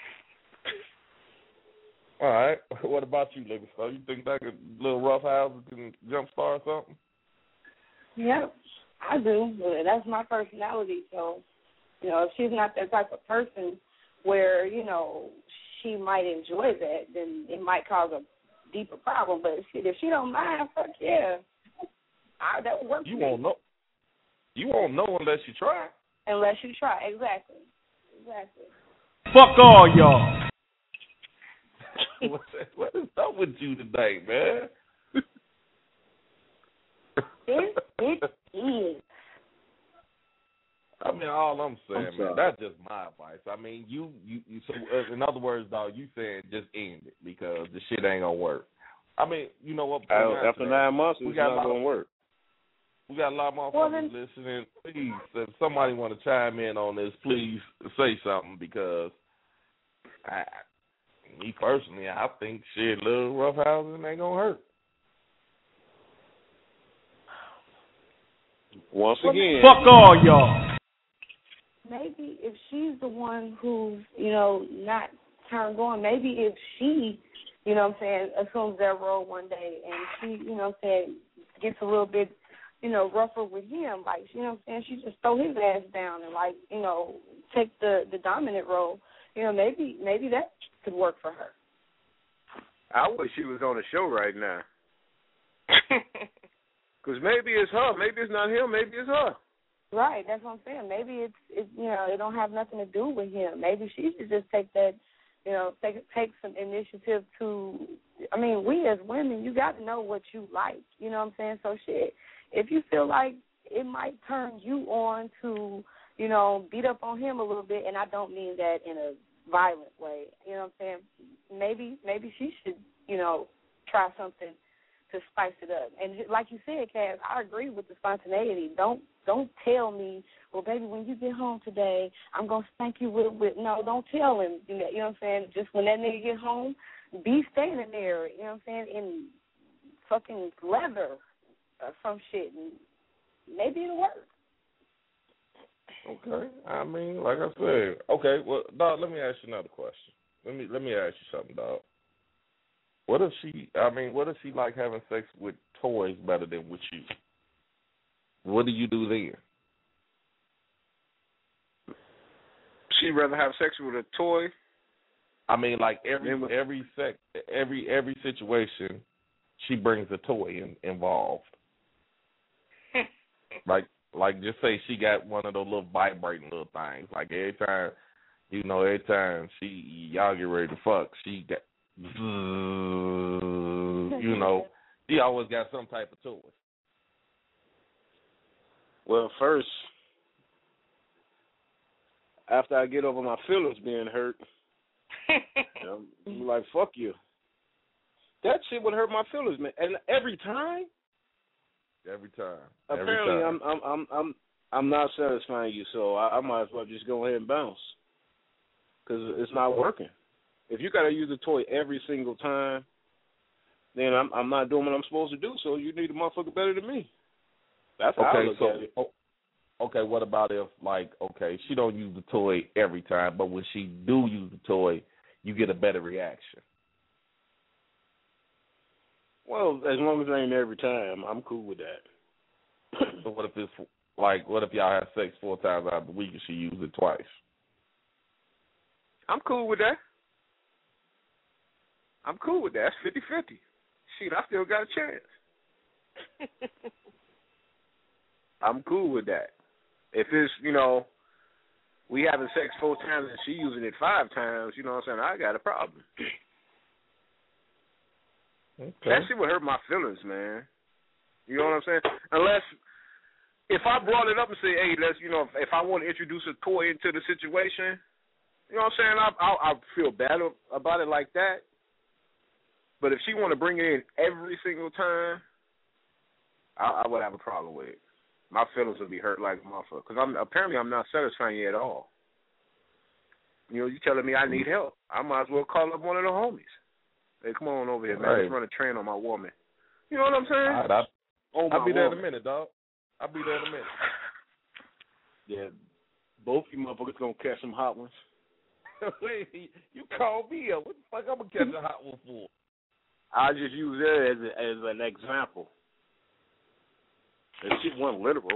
All right. What about you, Liquor Store? You think that little roughhousing can jumpstart something? Yep, I do. But that's my personality. So, if she's not that type of person where, she might enjoy that, then it might cause a deeper problem. But if she don't mind, fuck yeah. That would work for me. Won't know. You won't know unless you try. Unless you try, exactly. Fuck all y'all. What is up with you today, man? It is. I mean, all I'm saying, man, that's just my advice. I mean, you. So, in other words, dog, you saying just end it because the shit ain't gonna work. I mean, you know what? After 9 months, it's not gonna work. We got a lot of motherfuckers listening. Please, if somebody want to chime in on this, please say something because me personally, I think shit, little roughhousing ain't gonna hurt. Once again, fuck all y'all. Maybe if she's the one who's, not turned on, maybe if she, assumes that role one day and she, gets a little bit, rougher with him, like, she just throw his ass down and, like, take the dominant role, maybe that could work for her. I wish she was on the show right now. Because maybe it's her. Maybe it's not him. Maybe it's her. Right, that's what I'm saying. Maybe it's it don't have nothing to do with him. Maybe she should just take that, take some initiative to. I mean, we as women, you got to know what you like. You know what I'm saying? So shit, if you feel like it might turn you on to, beat up on him a little bit, and I don't mean that in a violent way. You know what I'm saying? Maybe she should, try something to spice it up. And like you said, Cass, I agree with the spontaneity. Don't tell me, well, baby, when you get home today, I'm going to spank you with. No, don't tell him. You know what I'm saying? Just when that nigga get home, be standing there, you know what I'm saying, in fucking leather or some shit. And maybe it'll work. Okay. I mean, like I said, okay, well, dog, let me ask you another question. Let me ask you something, dog. What if she like having sex with toys better than with you? What do you do then? She'd rather have sex with a toy? I mean, like every situation, she brings a toy involved. Like just say she got one of those little vibrating little things. Like every time y'all get ready to fuck, she got, she always got some type of toy. Well, first, after I get over my feelings being hurt, I'm like, fuck you. That shit would hurt my feelings, man. And every time. Apparently, I'm not satisfying you, so I might as well just go ahead and bounce, because it's not working. If you got to use a toy every single time, then I'm not doing what I'm supposed to do. So you need a motherfucker better than me. That's how I look at it. Okay, what about if, she don't use the toy every time, but when she do use the toy, you get a better reaction? Well, as long as it ain't every time, I'm cool with that. So what if y'all have sex 4 times out of the week and she uses it twice? I'm cool with that. That's 50-50. Shit, I still got a chance. I'm cool with that. If it's, we having sex 4 times and she using it 5 times, you know what I'm saying, I got a problem. Okay. That shit would hurt my feelings, man. You know what I'm saying? Unless, if I brought it up and say, hey, let's, if I want to introduce a toy into the situation, you know what I'm saying, I feel bad about it like that. But if she want to bring it in every single time, I would have a problem with it. My feelings would be hurt like a motherfucker. Because apparently I'm not satisfying you at all. you telling me I need help. I might as well call up one of the homies. Hey, come on over here, man. Let's run a train on my woman. You know what I'm saying? Right, I'll be there in a minute, dog. I'll be there in a minute. Yeah, both you motherfuckers gonna catch some hot ones. Wait, you call me up. What the fuck I'm gonna catch a hot one for? I just use that as an example. If she wasn't literal.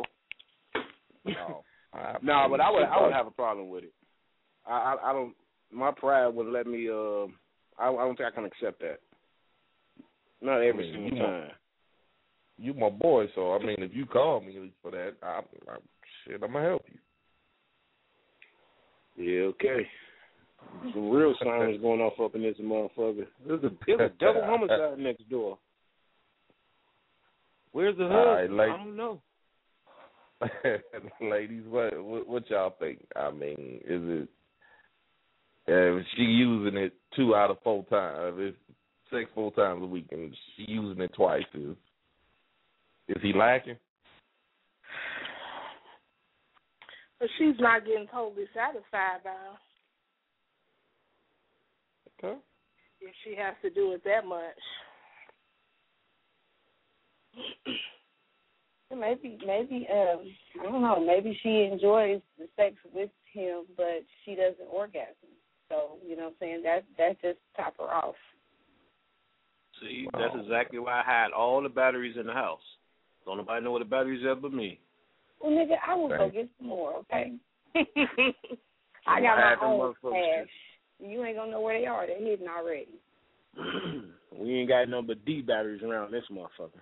No, but I would have a problem with it. I don't. My pride would let me. I don't think I can accept that. Not every single time. You my boy, so I mean, if you call me for that, I'm gonna help you. Yeah, okay. Some real sirens going off up in this motherfucker. There's a double homicide next door. Where's the hood? Right, I don't know. Ladies, what y'all think? I mean, is it if she using it 2 out of 4 times? If it's sex 4 times a week and she using it twice, is he lacking? But she's not getting totally satisfied by her. Okay. If she has to do it that much. Maybe, I don't know, maybe she enjoys the sex with him, but she doesn't orgasm. So, you know what I'm saying, that just top her off. See, that's exactly why I had all the batteries in the house. Don't nobody know where the batteries are but me. Well, nigga, I will go get some more, okay? I got my own cash. You ain't gonna know where they are. They're hidden already. We ain't got nothing but D batteries around this motherfucker.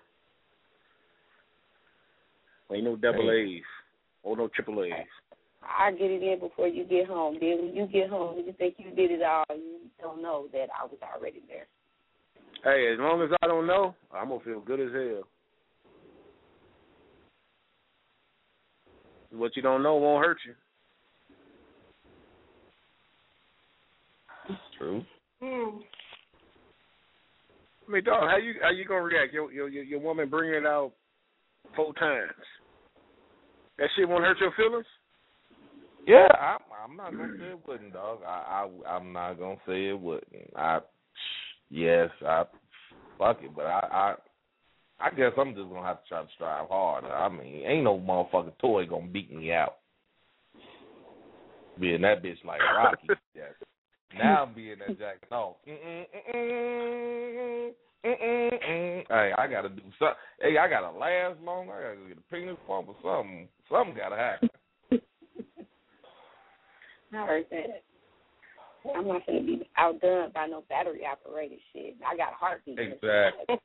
Ain't no double A's or no triple A's. I get it in before you get home. Then when you get home, you think you did it all. You don't know that I was already there. Hey, as long as I don't know, I'm gonna feel good as hell. What you don't know won't hurt you. True. I mean, dog, how you gonna react? Your woman bringing it out 4 times. That shit won't hurt your feelings? Yeah, I'm not gonna say it wouldn't, dog. I'm not gonna say it wouldn't. Fuck it, but I guess I'm just gonna have to try to strive harder. I mean, ain't no motherfucking toy gonna beat me out. Being that bitch like Rocky. Yeah. Now I'm being that Jack. No. Hey, I gotta do something. Hey, I gotta last long. I gotta get a penis pump or something. Something gotta happen. I heard that. I'm not gonna be outdone by no battery operated shit. I got heartbeat. Exactly.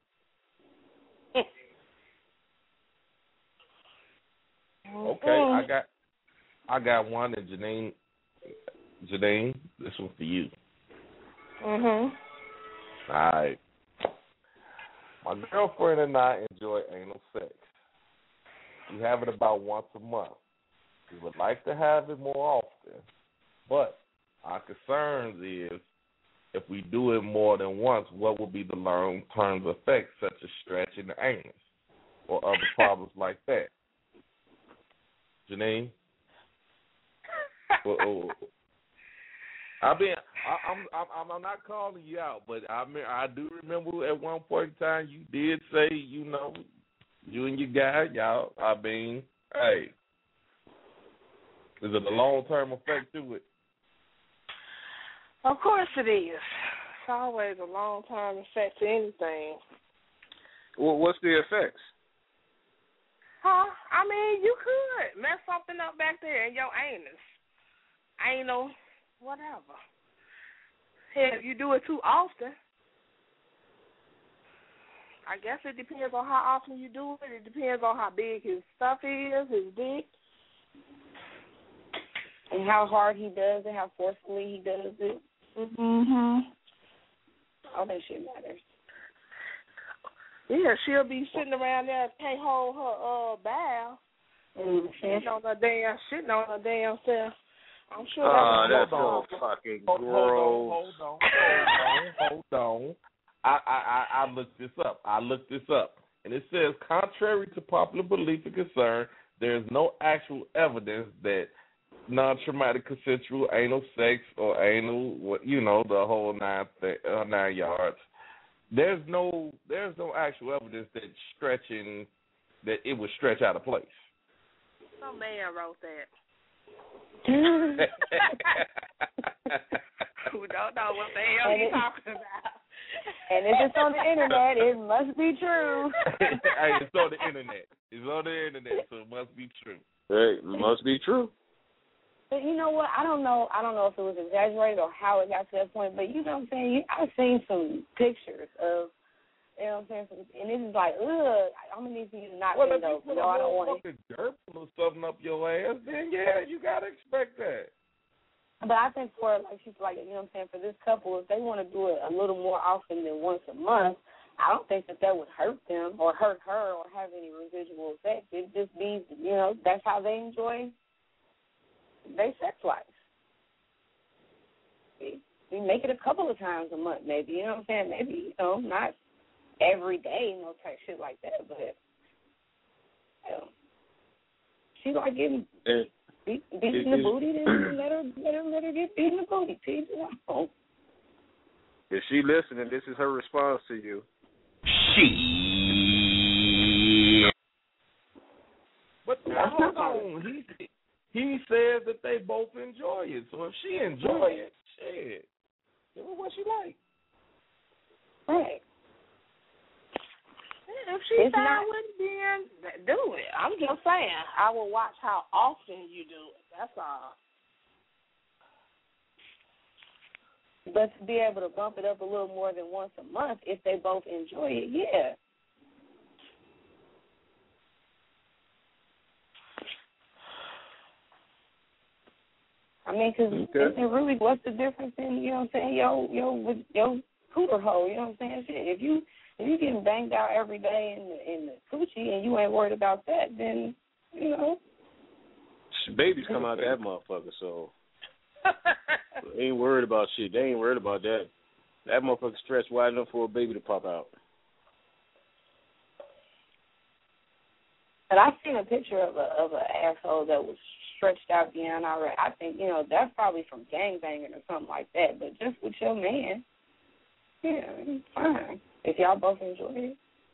Okay, I got one, and Janine, this one's for you. Mhm. All right. My girlfriend and I enjoy anal sex. We have it about once a month. We would like to have it more often, but our concerns is if we do it more than once, what will be the long-term effects, such as stretching the anus or other problems like that? Janine? I'm not calling you out, but I do remember at one point in time you did say, you and your guy, y'all, hey, is it a long-term effect to it? Of course it is. It's always a long-term effect to anything. Well, what's the effects? Huh? I mean, you could mess something up back there in your anus. Anal, whatever. Hell, if you do it too often, I guess it depends on how often you do it. It depends on how big his stuff is, his dick. And how hard he does it, how forcefully he does it. Mhm. All that shit matters. Yeah, she'll be sitting around there, can't hold her bowel. Shitting on her damn self. I'm sure that's so fucking gross. Hold on. I looked this up. And it says, contrary to popular belief and concern, there is no actual evidence that non-traumatic consensual anal sex or anal, you know, the whole 9 yards. There's no actual evidence that it would stretch out of place. Some man wrote that. Who don't know what the hell he's talking about. And if it's on the internet, it must be true. Hey, it's on the internet. It's on the internet, so it must be true. Hey, it must be true. But you know what? I don't know if it was exaggerated or how it got to that point, but you know what I'm saying? I've seen some pictures of, you know what I'm saying? And it's like, ugh, I'm going to need for you to not do those. No, I don't want it. Dirt or something up your ass, then yeah, you got to expect that. But I think for, you know what I'm saying, for this couple, if they want to do it a little more often than once a month, I don't think that would hurt them or hurt her or have any residual effect. It'd just be, you know, that's how they enjoy their sex life. We make it a couple of times a month, maybe, you know what I'm saying? Maybe, you know, not every day, no type shit like that, but, you know, she like getting beating the booty, then let her get beating the booty. If she listening, this is her response to you. But hold on. He says that they both enjoy it. So if she enjoy it, shit, give her what she like. Right. If she's fine with it, then do it. I'm just saying, I will watch how often you do it. That's all. But to be able to bump it up a little more than once a month, if they both enjoy it, yeah. I mean, because really, what's the difference in, you know what I'm saying, your cooter hole, you know what I'm saying? Shit, if you getting banged out every day in the coochie and you ain't worried about that, then, you know. Babies come out that motherfucker, so they ain't worried about shit. They ain't worried about that. That motherfucker stretched wide enough for a baby to pop out. And I've seen a picture of an asshole that was stretched out beyond already. I think, you know, that's probably from gangbanging or something like that. But just with your man, yeah, it's fine. If y'all both enjoy it.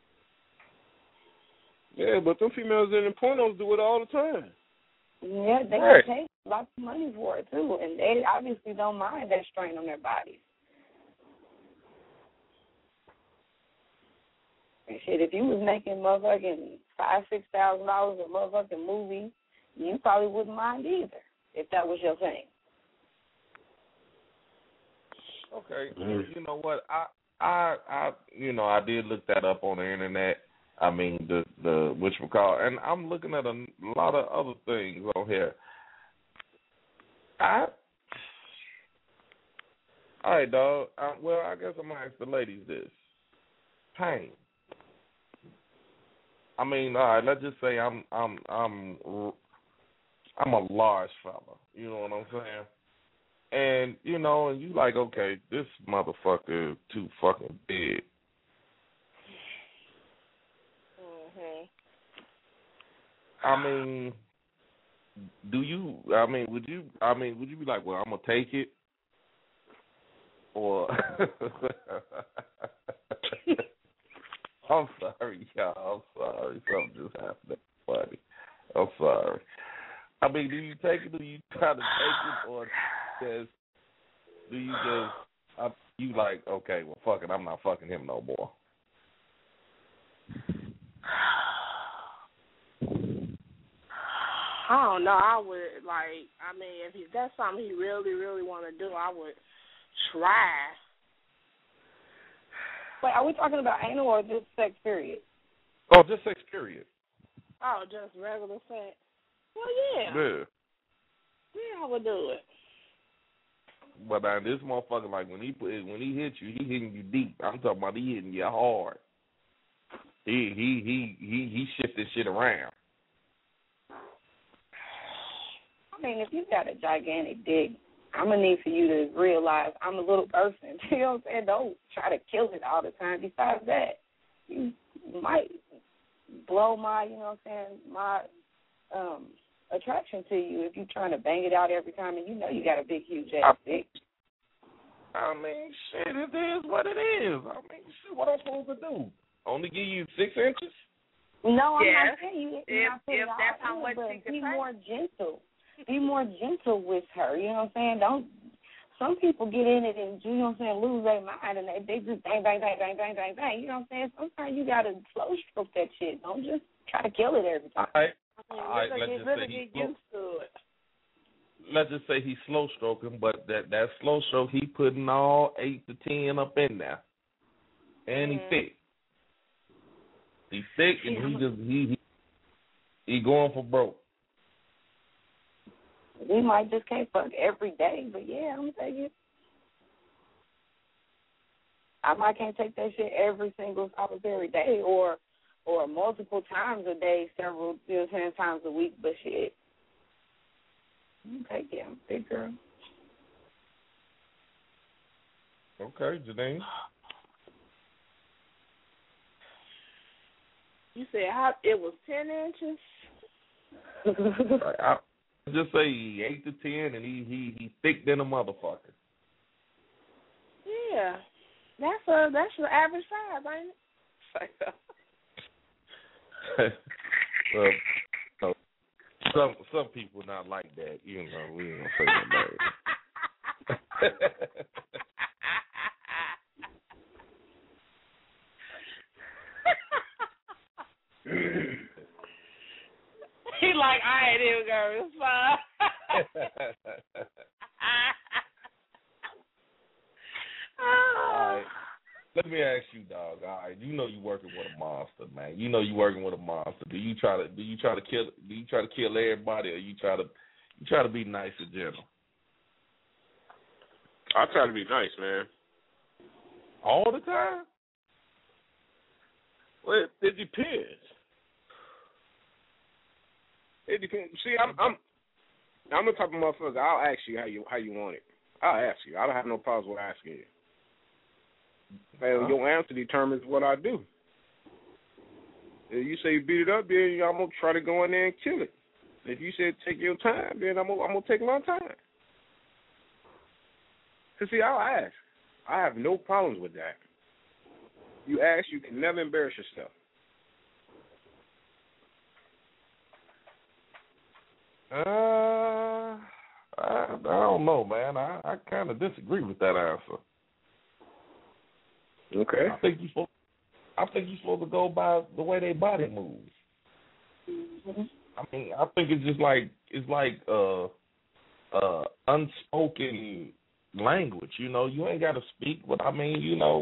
Yeah, but them females in the pornos do it all the time. Yeah, they can pay lots of money for it, too. And they obviously don't mind that strain on their bodies. And shit, if you was making motherfucking $5,000-$6,000 a motherfucking movie, you probably wouldn't mind either, if that was your thing. Okay, you know what? I did look that up on the internet. I mean, the whatchamacallit, and I'm looking at a lot of other things on here. All right, dog. Well, I guess I'm gonna ask the ladies this. Pain. I mean, all right. Let's just say I'm a large fella. You know what I'm saying? And you know, and you like, okay, this motherfucker is too fucking big. I mean, would you be like, well, I'm gonna take it, or I'm sorry, y'all. I'm sorry, something just happened. Funny. I'm sorry. I mean, do you take it? Do you try to take it, or you like, okay, well, fuck it, I'm not fucking him no more. I don't know. I would, if that's something he really, really want to do, I would try. Wait, are we talking about anal or just sex, period? Oh, just sex, period. Oh, just regular sex. Well, yeah. Yeah, I would do it. But this motherfucker, like, when he hits you, he hitting you deep. I'm talking about he hitting you hard. He shifted shit around. I mean, if you got a gigantic dick, I'm going to need for you to realize I'm a little person. You know what I'm saying? Don't try to kill it all the time. Besides that, you might blow my, you know what I'm saying, my attraction to you if you're trying to bang it out every time and you know you got a big, huge ass dick. I mean, shit, it is what it is. I mean, shit, what I'm supposed to do? Only give you 6 inches? No, I'm not saying you. If that's how much but she can be take. more gentle. Be more gentle with her. You know what I'm saying? Don't. Some people get in it and, you know what I'm saying, lose their mind and they just bang, bang, bang, bang, bang, bang, bang. You know what I'm saying? Sometimes you got to slow stroke that shit. Don't just try to kill it every time. All right, let's just say he's slow stroking, but that slow stroke, he putting all 8 to 10 up in there. And he's thick. He's thick and he going for broke. We might just can't fuck every day, but yeah, I'm going to take it. I might can't take that shit every single solitary day or multiple times a day, several, you know what I'm saying, times a week, but shit. I'm take it. I'm a big girl. Okay, Janine. You said it was 10 inches? I just say 8 to 10, and he thick than a motherfucker. Yeah, that's your average size, ain't it? Some people not like that, you know. We ain't gonna say that. He like, all right, here we go. It's fine. All right. Let me ask you, dog. All right, you know you working with a monster, man. You know you working with a monster. Do you try to kill everybody, or you try to be nice and gentle? I try to be nice, man. All the time? Well, it depends. It depends. See, I'm the type of motherfucker. I'll ask you how you want it. I'll ask you. I don't have no problems with asking you. Your answer determines what I do. If you say beat it up, then I'm gonna try to go in there and kill it. If you said take your time, then I'm gonna take my time. Cause see, I'll ask. I have no problems with that. You ask, you can never embarrass yourself. I don't know, man. I kind of disagree with that answer. Okay. I think you're supposed to go by the way their body moves. Mm-hmm. I mean, I think it's like unspoken language. You know, you ain't got to speak, but I mean,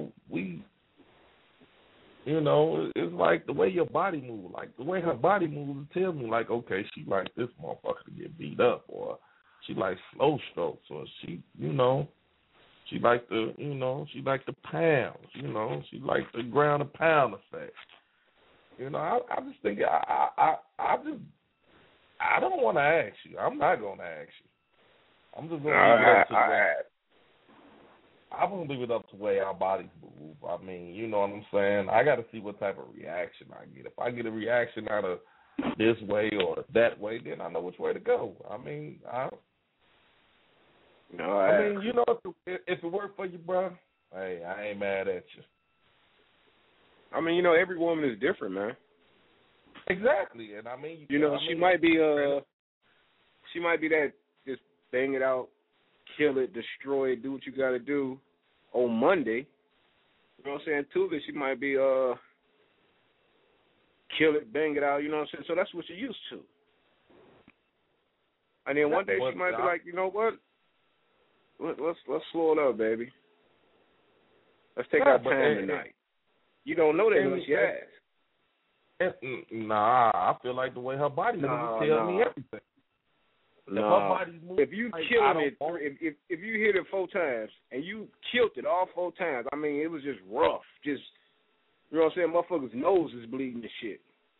it's like the way your body moves, like the way her body moves, it tells me like, okay, she like this motherfucker to get beat up, or she like slow strokes, or she like the pounds, she like the ground and pound effect. I just think I don't want to ask you. I'm not going to ask you. I'm just going to leave it up to I'm going to leave it up to the way our bodies move. I mean, you know what I'm saying? I got to see what type of reaction I get. If I get a reaction out of this way or that way, then I know which way to go. I mean, if it worked for you, bro, hey, I ain't mad at you. I mean, every woman is different, man. Exactly, and I mean, she might be that just bang it out, kill it, destroy it, do what you got to do on Monday. You know what I'm saying? Tuesday she might be kill it, bang it out. You know what I'm saying? So that's what you're used to. And then one day she might be like, you know what? Let's slow it up, baby. Let's take our time tonight. You don't know that unless you ask. Nah, I feel like the way her body moves tells me everything. No. If you kill it, if you hit it 4 times and you killed it all 4 times, I mean, it was just rough. Just, you know what I'm saying? Motherfucker's nose is bleeding and shit.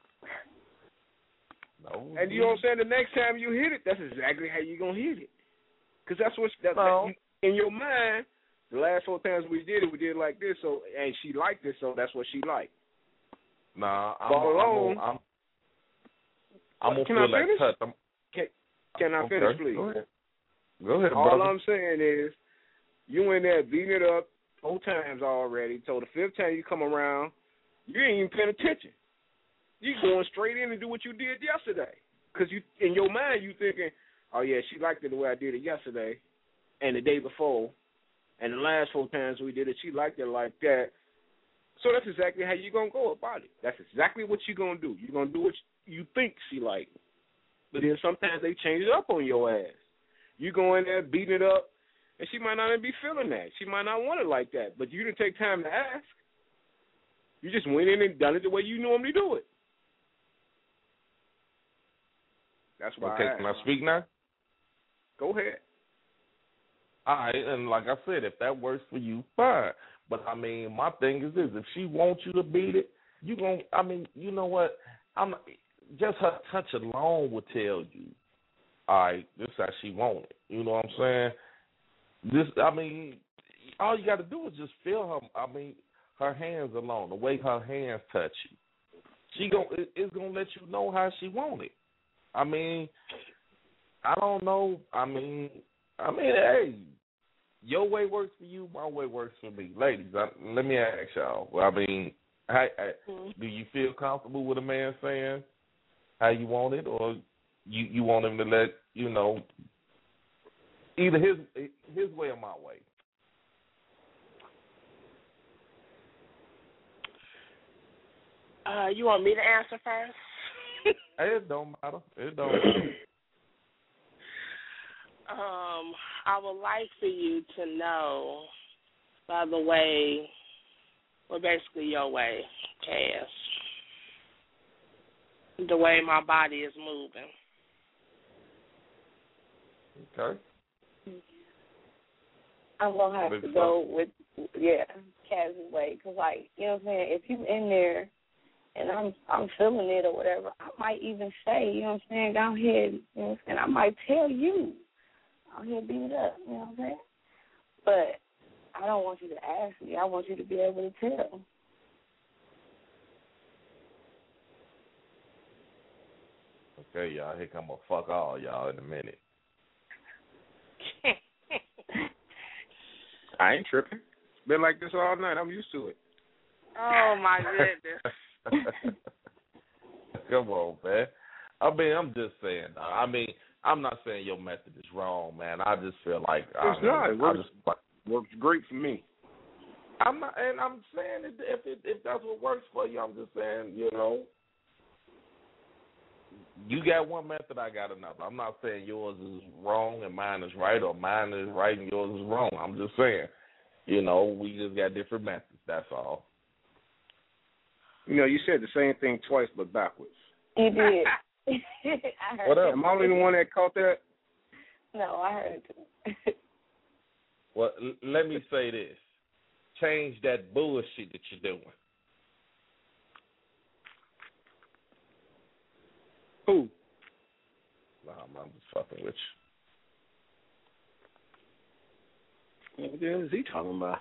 No. And you know what I'm saying? The next time you hit it, that's exactly how you gonna hit it. Because that's what in your mind. The last 4 times we did it like this. So, and she liked it, so that's what she liked. Nah, I'm gonna feel that touch. Can I finish, please? Go ahead, All brother. I'm saying is, you in there beating it up 4 times already. So the 5th time you come around, you ain't even paying attention. You going straight in and do what you did yesterday. Because you, in your mind, you thinking, oh, yeah, she liked it the way I did it yesterday and the day before. And the last 4 times we did it, she liked it like that. So that's exactly how you're going to go about it. That's exactly what you're going to do. You're going to do what you think she liked. But then sometimes they change it up on your ass. You go in there, beating it up, and she might not even be feeling that. She might not want it like that. But you didn't take time to ask. You just went in and done it the way you normally do it. That's why Okay, can I speak now? Go ahead. All right, and like I said, if that works for you, fine. But, I mean, my thing is this. If she wants you to beat it, you going to, I mean, you know what? Just her touch alone would tell you, all right, this is how she want it. You know what I'm saying? All you got to do is just feel her, her hands alone, the way her hands touch you. It's going to let you know how she want it. I mean, I don't know. Hey, your way works for you, my way works for me. Ladies, let me ask y'all. Well, do you feel comfortable with a man saying how you want it, or you want him to let you know either his way or my way? You want me to answer first? It don't matter. I would like for you to know, by the way, well, basically your way, Cass, the way my body is moving. Okay. I'm going to have to go with, Cass's way, because, like, you know what I'm saying, if you in there and I'm feeling it or whatever, I might even say, you know what I'm saying, go ahead, you know what I'm saying, I might tell you, I'm here beat it up, you know what I'm saying? But I don't want you to ask me. I want you to be able to tell. Okay, y'all, here come a fuck all y'all in a minute. I ain't tripping. It's been like this all night. I'm used to it. Oh, my goodness. Come on, man. I'm just saying. I'm not saying your method is wrong, man. I just feel like it's not. It works great for me. I'm saying if that's what works for you, I'm just saying, you know, you got one method, I got another. I'm not saying yours is wrong and mine is right, or mine is right and yours is wrong. I'm just saying, you know, we just got different methods. That's all. You know, you said the same thing twice, but backwards. You did. What up? Am I only the one that caught that? No, I heard it. Well, let me say this. Change that bullshit that you're doing. Who? Nah, I'm just fucking with you. What the hell is he talking about?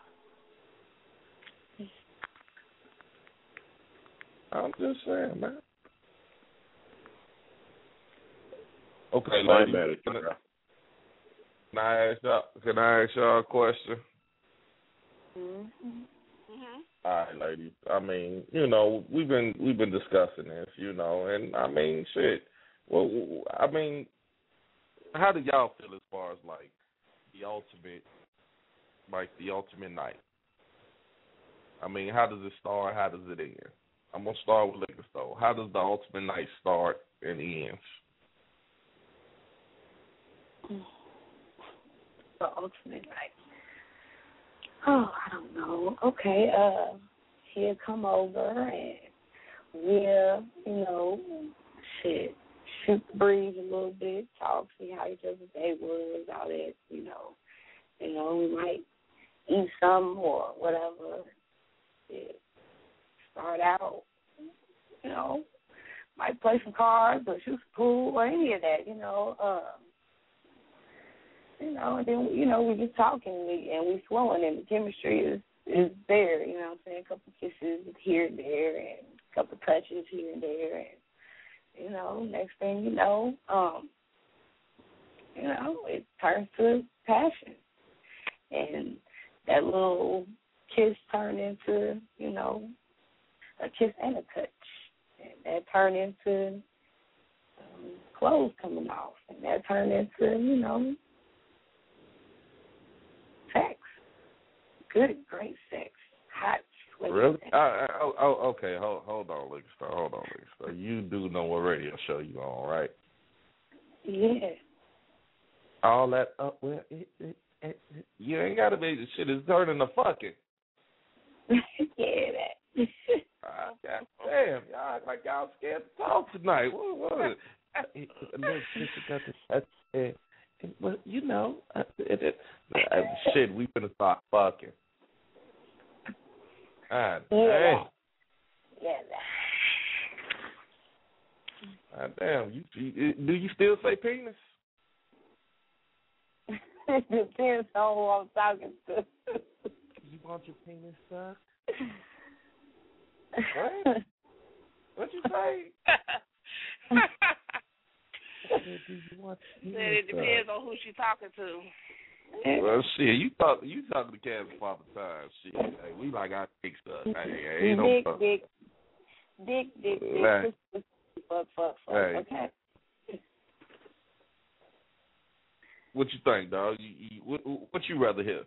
I'm just saying, man. Okay, ladies. Can I ask y'all a question? All right, ladies. I mean, you know, we've been discussing this, you know, and I mean, shit. Well, I mean, how do y'all feel as far as like the ultimate night? I mean, how does it start? How does it end? I'm gonna start with liquor store. How does the ultimate night start and end? The ultimate night. Oh, I don't know. Okay, he'll come over and we'll, you know, shoot the breeze a little bit, talk, see how each other's day was, all that, you know. You know, we might eat some or whatever. Start out, you know, might play some cards or shoot some pool or any of that, you know. You know, and then, you know, we just talking and we flowing and the chemistry is there, you know what I'm saying? A couple kisses here and there and a couple touches here and there and, you know, next thing you know, you know, it turns to passion. And that little kiss turned into, you know, a kiss and a touch. And that turned into clothes coming off. And that turned into, you know, sex. Good, great sex. Hot, sweaty Really? sex. Okay. Hold on, Liquor Star. You do know what radio show you on, right? Yeah. All that you ain't got to be. The shit is turning to fucking. Yeah, that. God damn, y'all act like y'all scared to talk tonight. What? Well, you know, shit, we finna start fucking. God damn. God damn. Do you still say penis? It depends on who I'm talking to. You want your penis sucked? What? What'd you say? It depends on who she's talking to. Well, shit, you talking to Kevin Father Time. Shit, hey, we like our dick sucked. Hey, ain't no fuck. Dick. Right. Fuck. Hey. Okay. What you think, dog? What you rather hear?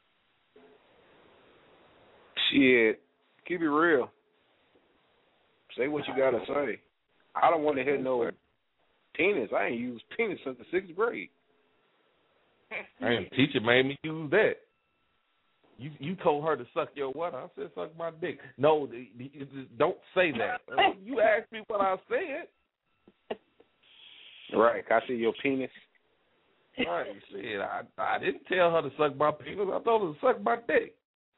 Shit, keep it real. Say what you gotta say. I don't want to hear no penis. I ain't used penis since the 6th grade. Man, teacher made me use that. You told her to suck your what? I said suck my dick. No, don't say that. You asked me what I said. Right, can I see your penis? Right, shit. I didn't tell her to suck my penis. I told her to suck my dick.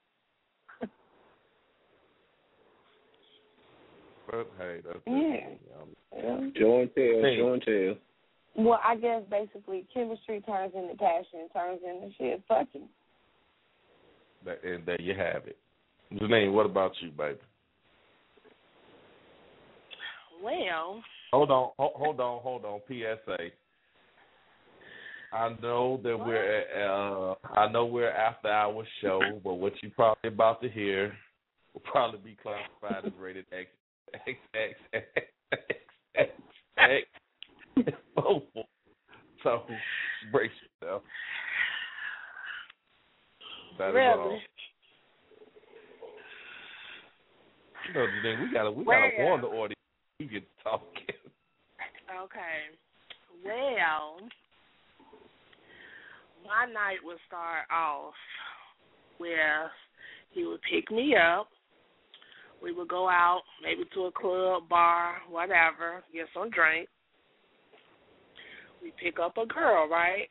But hey, that's it. Show and tell. Well, I guess basically chemistry turns into passion, turns into shit fucking. And there you have it. Janine, what about you, baby? Well. Hold on. PSA. I know that we're after our show, but what you probably about to hear will probably be classified as rated X. So brace yourself. Really? You know, Janine, we gotta warn the audience. We get talking. Okay. Well, my night would start off where he would pick me up. We would go out, maybe to a club, bar, whatever, get some drink. We pick up a girl, right?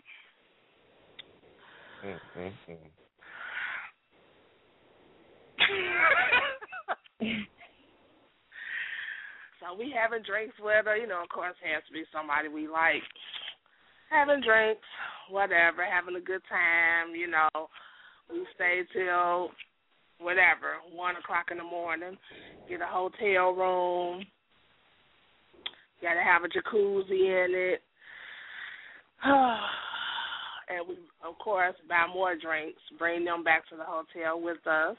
So we having drinks with her, you know, of course it has to be somebody we like. Having drinks, whatever, having a good time, you know. We stay till whatever, 1 o'clock in the morning, get a hotel room, got to have a jacuzzi in it. And we, of course, buy more drinks, bring them back to the hotel with us.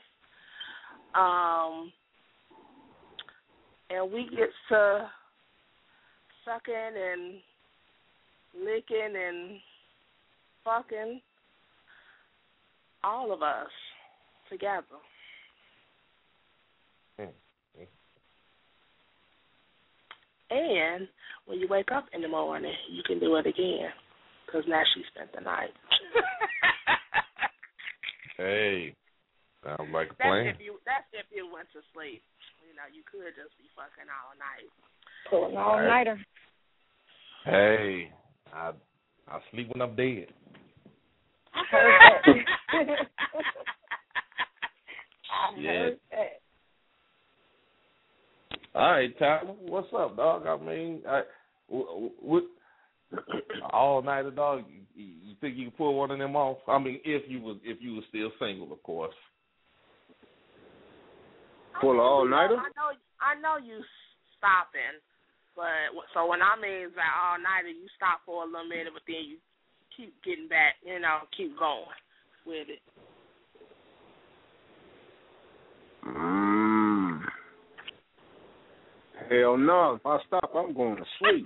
And we get to sucking and licking and fucking all of us together. And when you wake up in the morning, you can do it again because now she spent the night. Hey, sounds like a plan. That's if you went to sleep. You know, you could just be fucking all night. Pulling all-nighter. Hey, I sleep when I'm dead. I heard that. I heard that. All right, Tyler, what's up, dog? I mean, what all nighter, dog? You think you can pull one of them off? I mean, if you was still single, of course. Pull all nighter? I know you stopping, but so when I mean like all nighter, you stop for a little minute, but then you keep getting back, keep going with it. Hell no. If I stop, I'm going to sleep.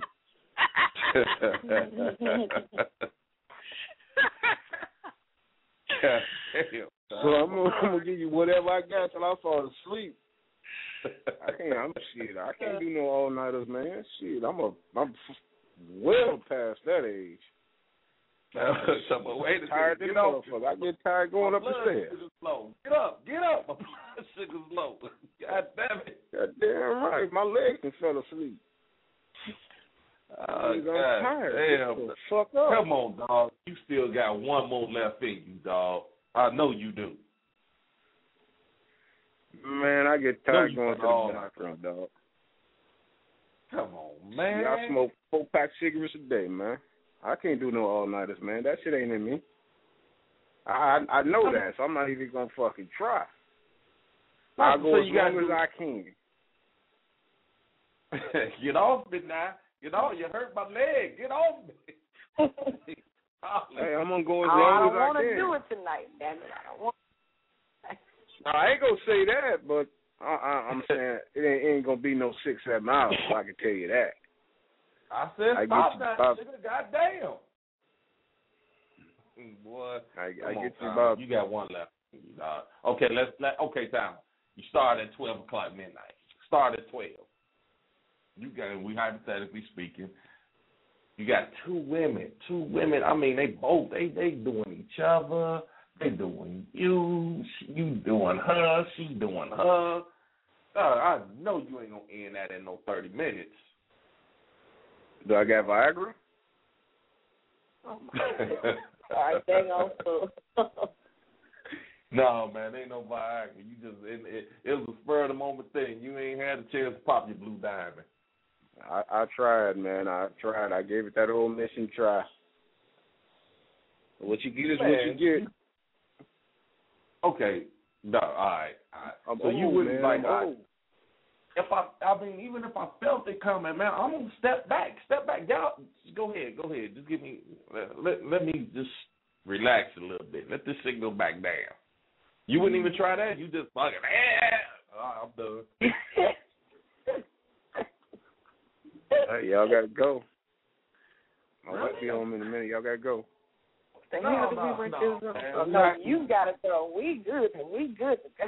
So I'm gonna give you whatever I got till I fall asleep. I can't do no all nighters, man. Shit, I'm well past that age. Wait tired of motherfucker. I get tired going up the stairs. Get up. My blood sugar's low. God damn it. God damn right. My legs done fell asleep. I'm tired. Damn. Fuck up. Come on, dog. You still got one more left in you, dog. I know you do. Man, I get tired going to the bathroom, dog. Come on, man. Yeah, I smoke 4-pack cigarettes a day, man. I can't do no all-nighters, man. That shit ain't in me. I know that, so I'm not even going to fucking try. I'll go as long as I can. Get off me now. You hurt my leg. Get off me. Hey, I'm going to go as long as I can. I don't want to do it tonight, damn it. I don't want. No, I ain't going to say that, but I'm saying it ain't going to be no 6-7 hours, I can tell you that. I said stop that, nigga. Goddamn. Boy, I get you about. You got one left. Okay, okay, Tom. You start at 12 o'clock midnight. Start at 12. You got, we hypothetically speaking, you got two women. I mean, they both they doing each other. They doing you doing her. She doing her. I know you ain't gonna end that in no 30 minutes. Do I got Viagra? Oh my God. All right, dang on fool. No, man, ain't no Viagra. You just it was a spur of the moment thing. You ain't had a chance to pop your blue diamond. I tried, man. I tried. I gave it that old mission try. What you get is what you get. Okay. No, all right. So you wouldn't like even if I felt it coming, man, I'm gonna step back. Y'all, go ahead. Just give me let me just relax a little bit. Let this shit go back down. You wouldn't even try that. You just fucking I'm done. Hey, y'all gotta go. My wife be home in a minute. Y'all gotta go. No, you gotta go. We good to go.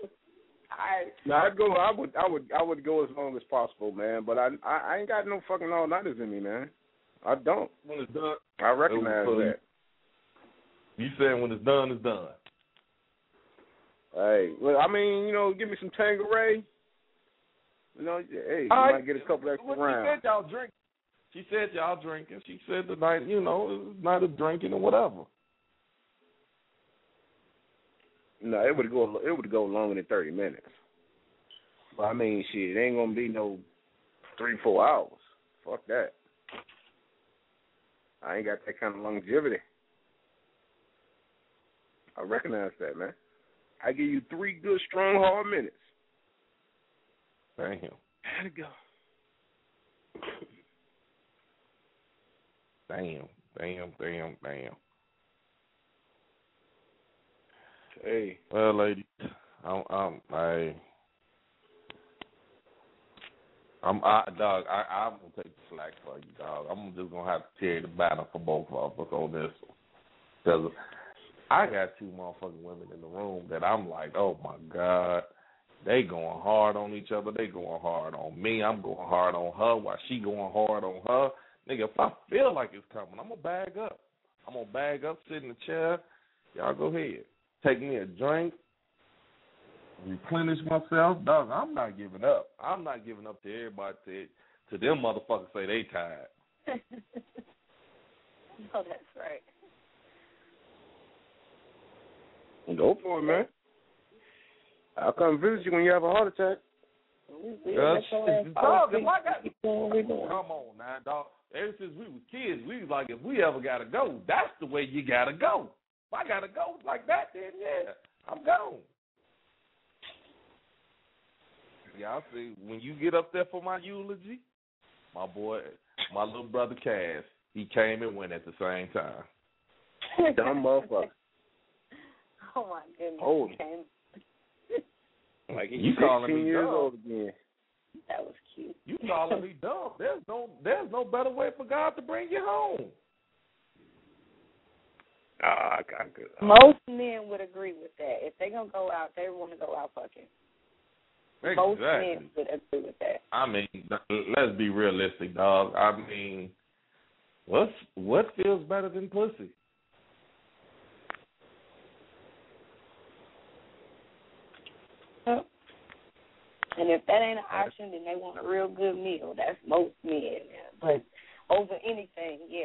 I would go as long as possible, man. But I ain't got no fucking all nighters in me, man. I don't. When it's done, I recognize that. You saying when it's done, it's done. Hey, well, I mean, give me some Tanqueray. Hey, you might get a couple extra rounds. She said y'all drink. She said y'all drinking. She said the night, night of drinking or whatever. No, it would go longer than 30 minutes. But I mean, shit, it ain't gonna be no 3-4 hours. Fuck that. I ain't got that kind of longevity. I recognize that, man. I give you 3 good, strong, hard minutes. Damn. Had to go. Damn. Hey. Well, ladies, I'm gonna take the slack for you, dog. I'm just gonna have to carry the battle for both of us on this one, because I got 2 motherfucking women in the room that I'm like, oh my God, they going hard on each other. They going hard on me. I'm going hard on her while she going hard on her. Nigga, if I feel like it's coming, I'm gonna bag up. Sit in the chair. Y'all go ahead. Take me a drink, replenish myself. Dog, I'm not giving up. I'm not giving up to everybody, to them motherfuckers say they tired. Oh, that's right. Go for it, man. I'll come visit you when you have a heart attack. Come on now, dog. Ever since we was kids, we was like, if we ever gotta go, that's the way you gotta go. If I gotta go like that, then yeah, I'm gone. Y'all see, when you get up there for my eulogy, my boy, my little brother Cass, he came and went at the same time. Dumb motherfucker. Oh my goodness. Old. Like you calling me years dumb. old again. That was cute. You calling me dumb. There's no better way for God to bring you home. I got good. Most men would agree with that. If they're going to go out, they want to go out fucking. Exactly. Most men would agree with that. I mean, let's be realistic, dog. I mean, what feels better than pussy? And if that ain't an option, then they want a real good meal. That's most men. But over anything, yeah.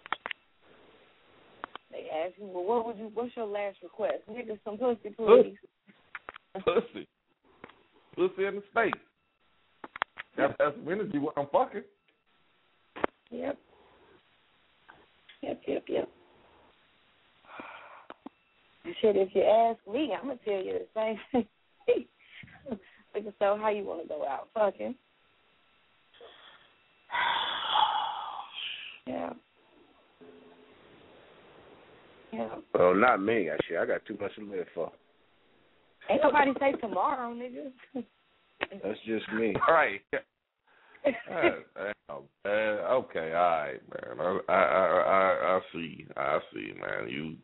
They ask you, well, what's your last request? Nigga, some pussy, please. Pussy. Pussy in the state. That's energy what I'm fucking. Yep. Shit, if you ask me, I'm going to tell you the same thing. So how you want to go out? Fucking. Yeah. Well, not me, actually. I got too much to live for. Ain't nobody say tomorrow, nigga. That's just me. Right. Okay, all right, man. I see, man.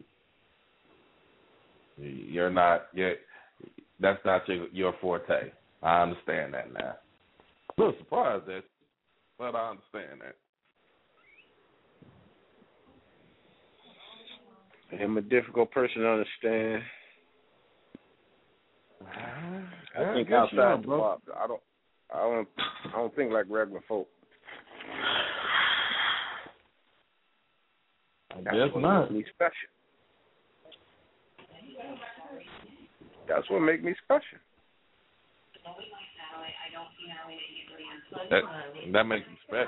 You're not yet. That's not your forte. I understand that now. A little surprised at you, but I understand that. I'm a difficult person to understand. I think outside the box. I don't think like regular folk. That's what makes me special. That's what makes me special. That makes you special.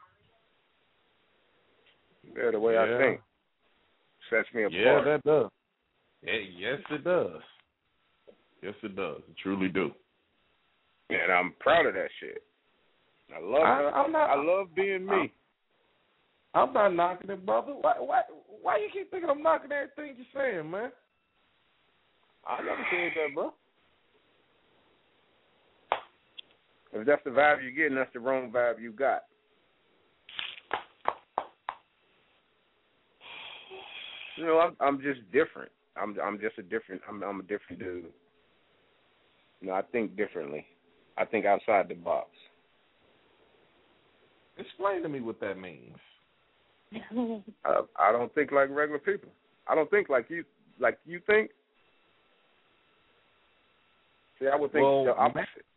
Yeah, the way I think sets me apart. Yeah, that does. Yes, it does. Yes, it does. It truly do. And I'm proud of that shit. I love being me. I'm not knocking it, brother. Why you keep thinking I'm knocking everything you're saying, man? I never said that, bro. If that's the vibe you're getting, that's the wrong vibe you got. You know, I'm just different. I'm just a different. I'm a different dude. You know, I think differently. I think outside the box. Explain to me what that means. I don't think like regular people. I don't think like you think. See, I would think the opposite.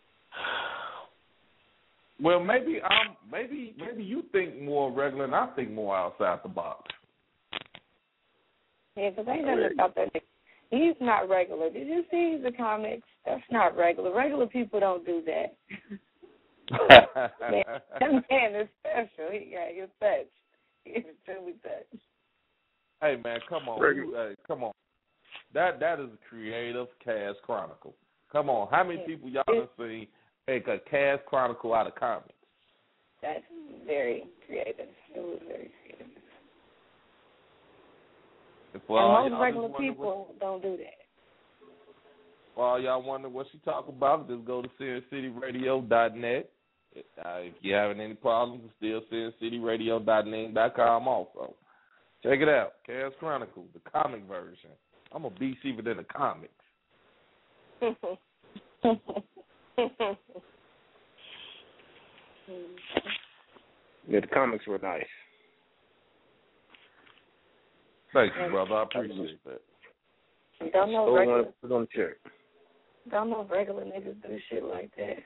Well, maybe you think more regular and I think more outside the box. Yeah, because ain't nothing about that. He's not regular. Did you see the comics? That's not regular. Regular people don't do that. That man is special. He got your touch. He's truly touch. Hey, man, come on. Come on. That is a creative Cast Chronicle. Come on. How many people y'all have seen make a Cast Chronicle out of comics? That's very creative. It was very creative. And most regular people don't do that. Well, y'all wonder what she talking about, just go to SinCityRadio.net. If you're having any problems, it's still SinCityRadio.net.com also. Check it out. Cast Chronicle, the comic version. I'm a beast even than the comics. Yeah, the comics were nice. Thank you, brother. I appreciate that. Don't know regular niggas do shit like that.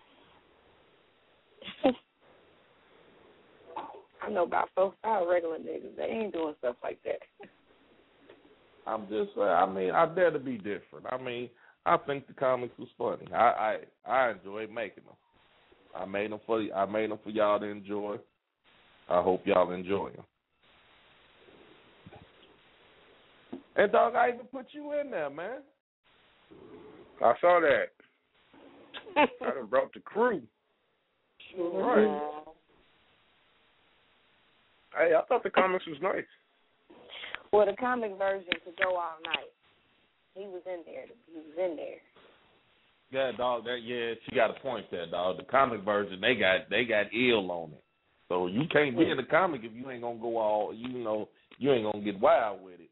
I know about 4 or 5 regular niggas. They ain't doing stuff like that. I'm just saying. I mean, I dare to be different. I mean, I think the comics was funny. I enjoyed making them. I made them for y'all to enjoy. I hope y'all enjoy them. And dog, I even put you in there, man. I saw that. I done brought the crew. Right. Hey, I thought the comics was nice. Well, the comic version could go all night. He was in there. Yeah, dog. She got a point there, dog. The comic version, they got ill on it. So you can't be in the comic if you ain't gonna go all. You ain't gonna get wild with it.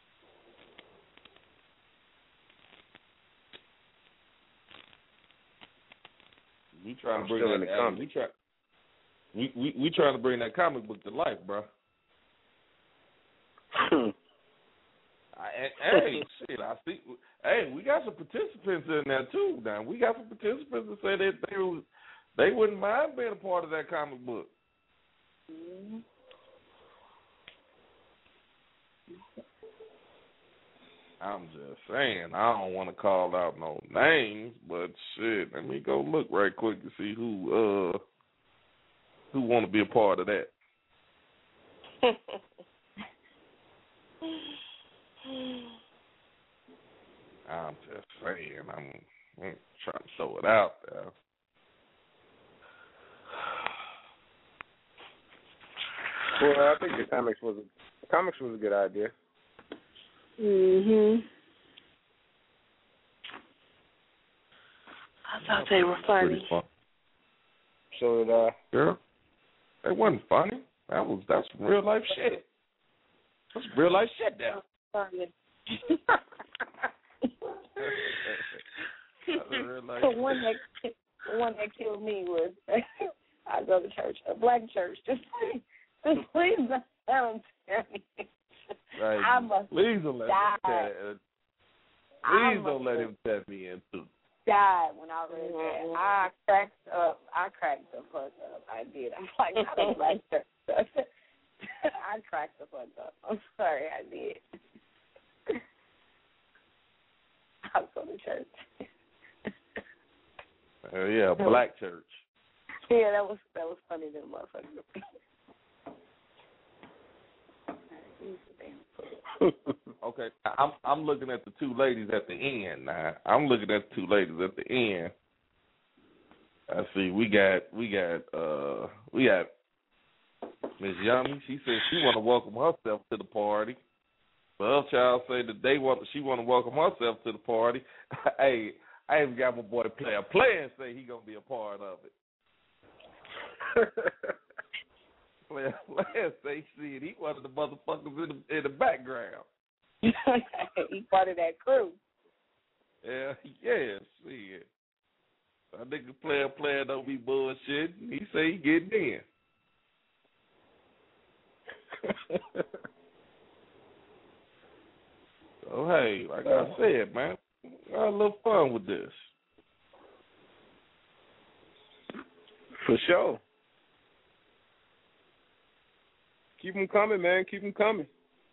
We trying to bring that. We trying to bring that comic book to life, bro. Hey, shit! I see. Hey, we got some participants in there too. Now we got some participants that say that they wouldn't mind being a part of that comic book. Mm-hmm. I'm just saying, I don't want to call out no names, but shit, let me go look right quick to see who want to be a part of that. I'm just saying, I'm trying to throw it out there. Well, I think the comics was a good idea. Mhm. I thought they were funny. So did I. Girl, they wasn't funny. That's real life shit. That's real life shit now. Funny. The one that killed me was I go to church, a black church. Just please don't tell me. Right. Please don't let him tap me into. Died when I read that. I cracked up. I cracked the fuck up. I did. I'm like, I don't like that. I cracked the fuck up. I'm sorry, I did. I'll go to church. Yeah, black church. Yeah, that was funny, them motherfuckers. Okay, I'm looking at the two ladies at the end now. I see we got Miss Yummy. She said she want to welcome herself to the party. The other child say that she want to welcome herself to the party. Hey, I even got my boy Player and say he gonna be a part of it. Player say shit. He one of the motherfuckers in the background. He part of that crew. Yeah, shit. I think the player don't be bullshit. He say he getting in. So hey, like I said, man, I had a little fun with this. For sure. Keep them coming, man. Keep them coming.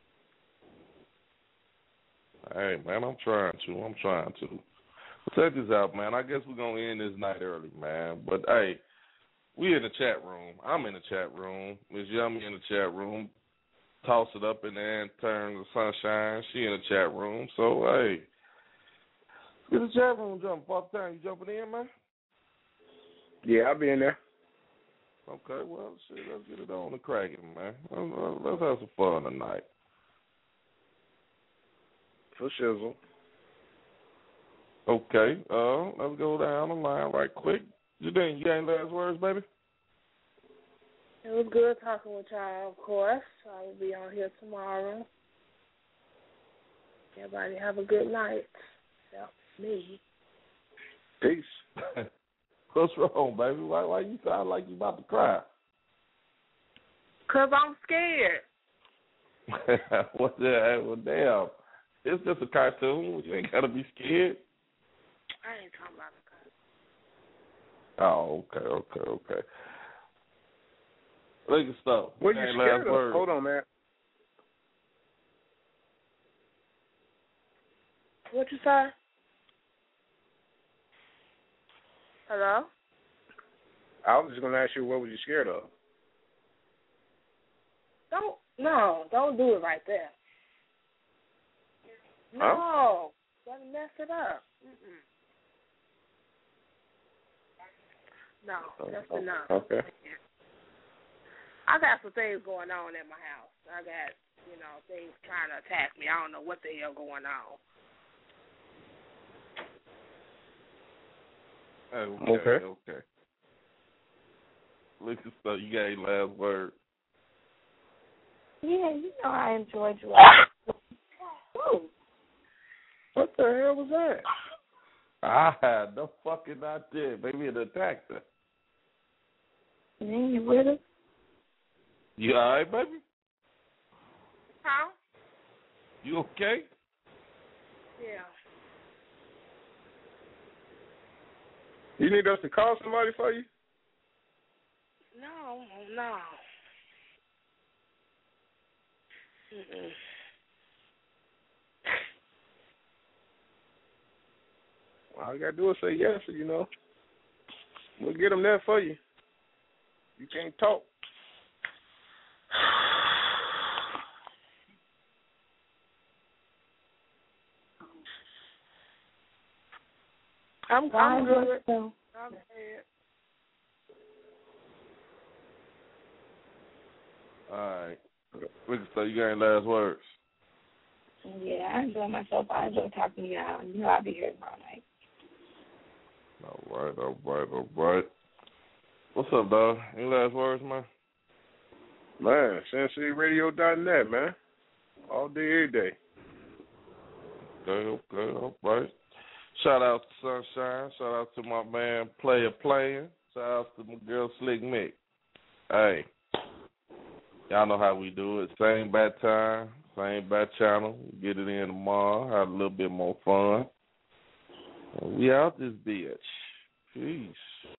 Hey, man, I'm trying to. Well, check this out, man. I guess we're going to end this night early, man. But, hey, we in the chat room. I'm in the chat room. Miss Yummy in the chat room. Toss it up in there and turn the sunshine. She in the chat room. So, hey, get the chat room jumping. Pop time, you jumping in, man? Yeah, I'll be in there. Okay, well, shit, let's get it on the cracking, man. Let's have some fun tonight. For shizzle. Okay, let's go down the line right quick. You got any last words, baby? It was good talking with y'all, of course. I will be on here tomorrow. Everybody have a good night. Except me. Peace. What's wrong, baby? Why you sound like you about to cry? 'Cause I'm scared. Well, damn. It's just a cartoon. You ain't got to be scared. I ain't talking about a cartoon. Oh, okay. Look at stuff. What you scared of? Hold on, man. What you say? Hello? I was just going to ask you, what was you scared of? Don't do it right there. No, gotta mess it up. No, that's enough. Okay. I got some things going on at my house. I got things trying to attack me. I don't know what the hell going on. Okay. Look at stuff. You got any last word? Yeah, I enjoyed you. What the hell was that? I had no fucking idea. Maybe it attacked her. You with us? You all right, baby? Huh? You okay? Yeah. You need us to call somebody for you? No. Mm-mm. All you got to do is say yes, We'll get them there for you. You can't talk. I'm good. I'm good. All right. So you got any last words? Yeah, I enjoy myself. I enjoy talking to y'all. I'll be here tomorrow night. All right. What's up, dog? Any last words, man? Man, SensityRadio.net, man. All day, every day. Okay, all right. Shout out to Sunshine. Shout out to my man Player Playing. Shout out to my girl Slick Mick. Hey, y'all know how we do it. Same bad time, same bad channel. Get it in tomorrow. Have a little bit more fun. We out this bitch. Peace.